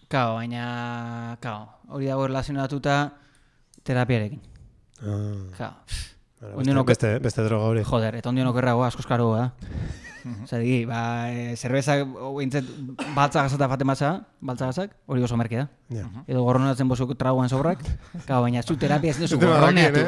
hori dago relazionatuta terapiarekin. Beste droga hori. Joder, eta ondion okerrago askoz karo, Zerdigi, zerbeza baltzagazata faten baltzagazak, hori oso merke da. Edo gorronatzen bozuk traguan sobrak, baina zu terapia ez duzu gorroneatu.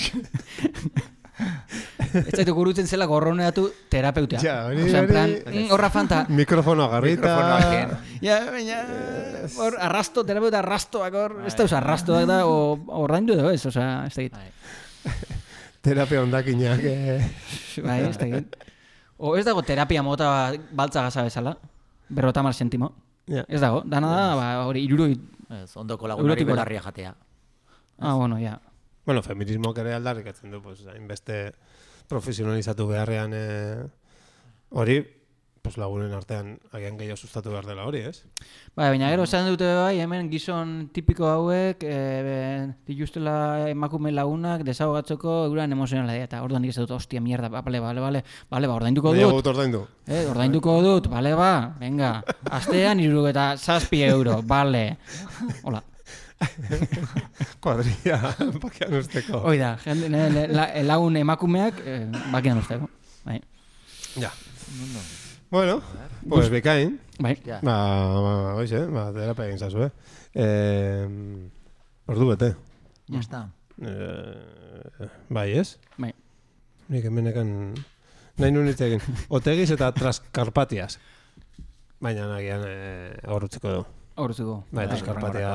Ez zaitu gurutzen zela gorroneatu terapeutea. Horra fanta. Mikrofono agarrita. Baina, hor, arrasto, terapeuta arrastoak hor, ez da arrastoak da, ordaindu edo ez, ez da egit. Terapia ondakinak. Bai, ez da egit. O ez dago terapia mota baltzagaza bezala, 50 sentimo. Ez dago, dana da, hori iruroi... Ondoko lagunari belarria jatea. Bueno, ja. Bueno, feminismoak ere aldarrikatzen du, hainbeste profesionalizatu beharrean hori, lagunen artean agian gehiago sustatu behar dela hori, ez? Baina gero esan dute bai, hemen gizon tipiko hauek, dituztela emakume lagunak, desagogatzeko euran emozionala dira, eta orduan nik ez dut, hostia, mierda, bale, ordainduko dut. Ordainduko dut, bale, venga, astean 67 euro, bale. Hola. Kuadria, bakian usteko. Oida, lagun emakumeak, bakian usteko. Ja. Bueno, pues bekain. Bai. Terapia egin zazu, ordu bete. Ya está. Bai, ez? Bai. Nik hemenekan nahi nun hitz egin. Otegiz eta Traskarpatiaz. Baina nagian horretzeko du. Horretzeko. Bai, Traskarpatia...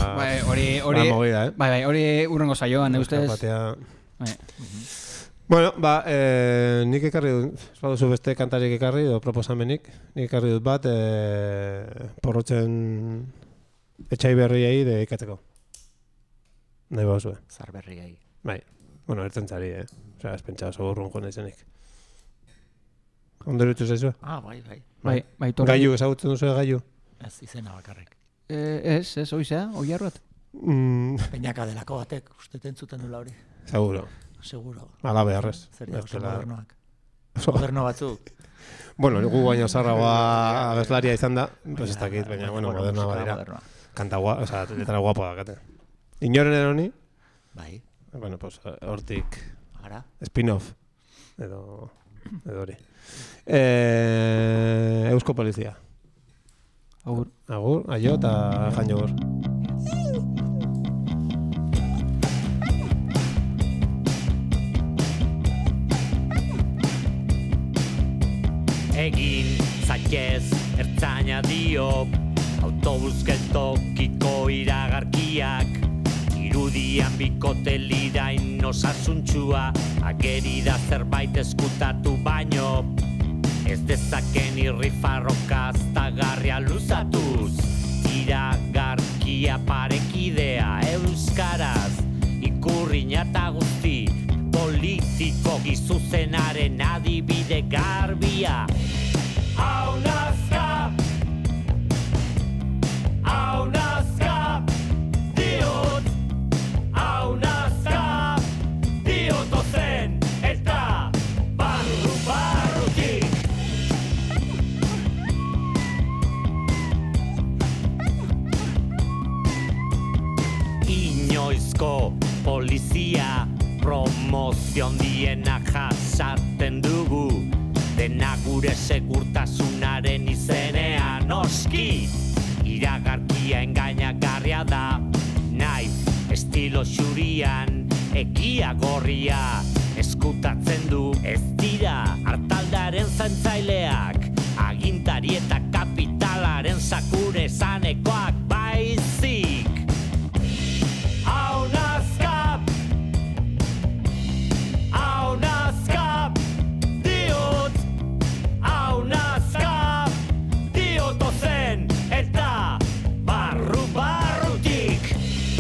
Bai, hori urrengo saioan, ustez. Traskarpatia... Bueno, nik ekarri dut, ez baduzu beste kantarik ekarri, edo proposamenik, nik ekarri dut bat, porrotzen etxai berriei dedikatzeko. Nahi bauzue. Zar berriei. Bai, bueno, ertentzari, Osea, ez pentsa oso burrun joan izenik. Ondo erutu zaizu? Bai, torri. Gaiu, ezagutzen duzu gaiu? Ez, izena bakarrik. Ez, oizea, oiar bat? Peinaka delako batek, uste tentzuten dula hori. Seguro. Ala beharrez. Zer modernoak. Moderno batzuk. Bueno, gu baina zarragoa abeslaria izan da, pues ez dakit, baina, modernoa badira. Kanta letra guapo dakate. Inoren eroni? Bai. Bueno, pues hortik Ara. Spin-off. Edo hori. Eusko Polizia. Agur. Aio eta jan jogur. Egin zaitez ertzaina dio, autobus geltokiko iragarkiak, irudian bikote lidain osasuntxua, ageri da zerbait eskutatu baino, dezaken irrifarroka aztagarria luzatuz, iragarkia parekidea euskaraz, ikurriña eta guzti, politikoki zuzenaren adibide garbia. Hau nazka, diot, hau nazka, diot ozen, eta barrutik. Inoizko polizia promozion diena jasaten dugu, dena gure segurtasunaren izenean noski. Iragarkia engainagarria da, naiz estilo xurian, egia gorria eskutatzen du. Ez dira hartaldaren zaintzaileak, agintari eta kapitalaren sakure zanekoak baizik. Hau nazkap, diot, hau nazkap, diot ozen, eta barrutik.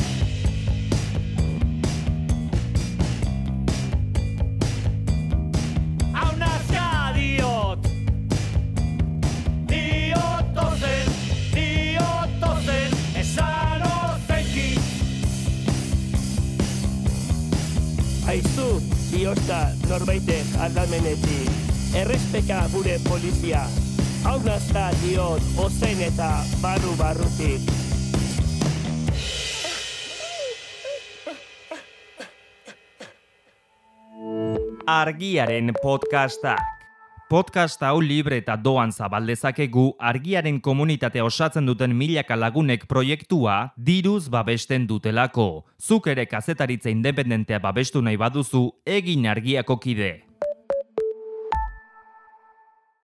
Hau nazka diot, diot ozen, esan ozenki. Aizu, diosta norbaitek aldamenetik, errespeka gure polizia, hau nazta diot ozen eta barrutik. Argiaren podcastak. Podcast hau libre eta doan zabal dezakegu Argiaren komunitatea osatzen duten milaka lagunek proiektua diruz babesten dutelako. Zuk ere kazetaritza independentea babestu nahi baduzu, egin Argiako kide.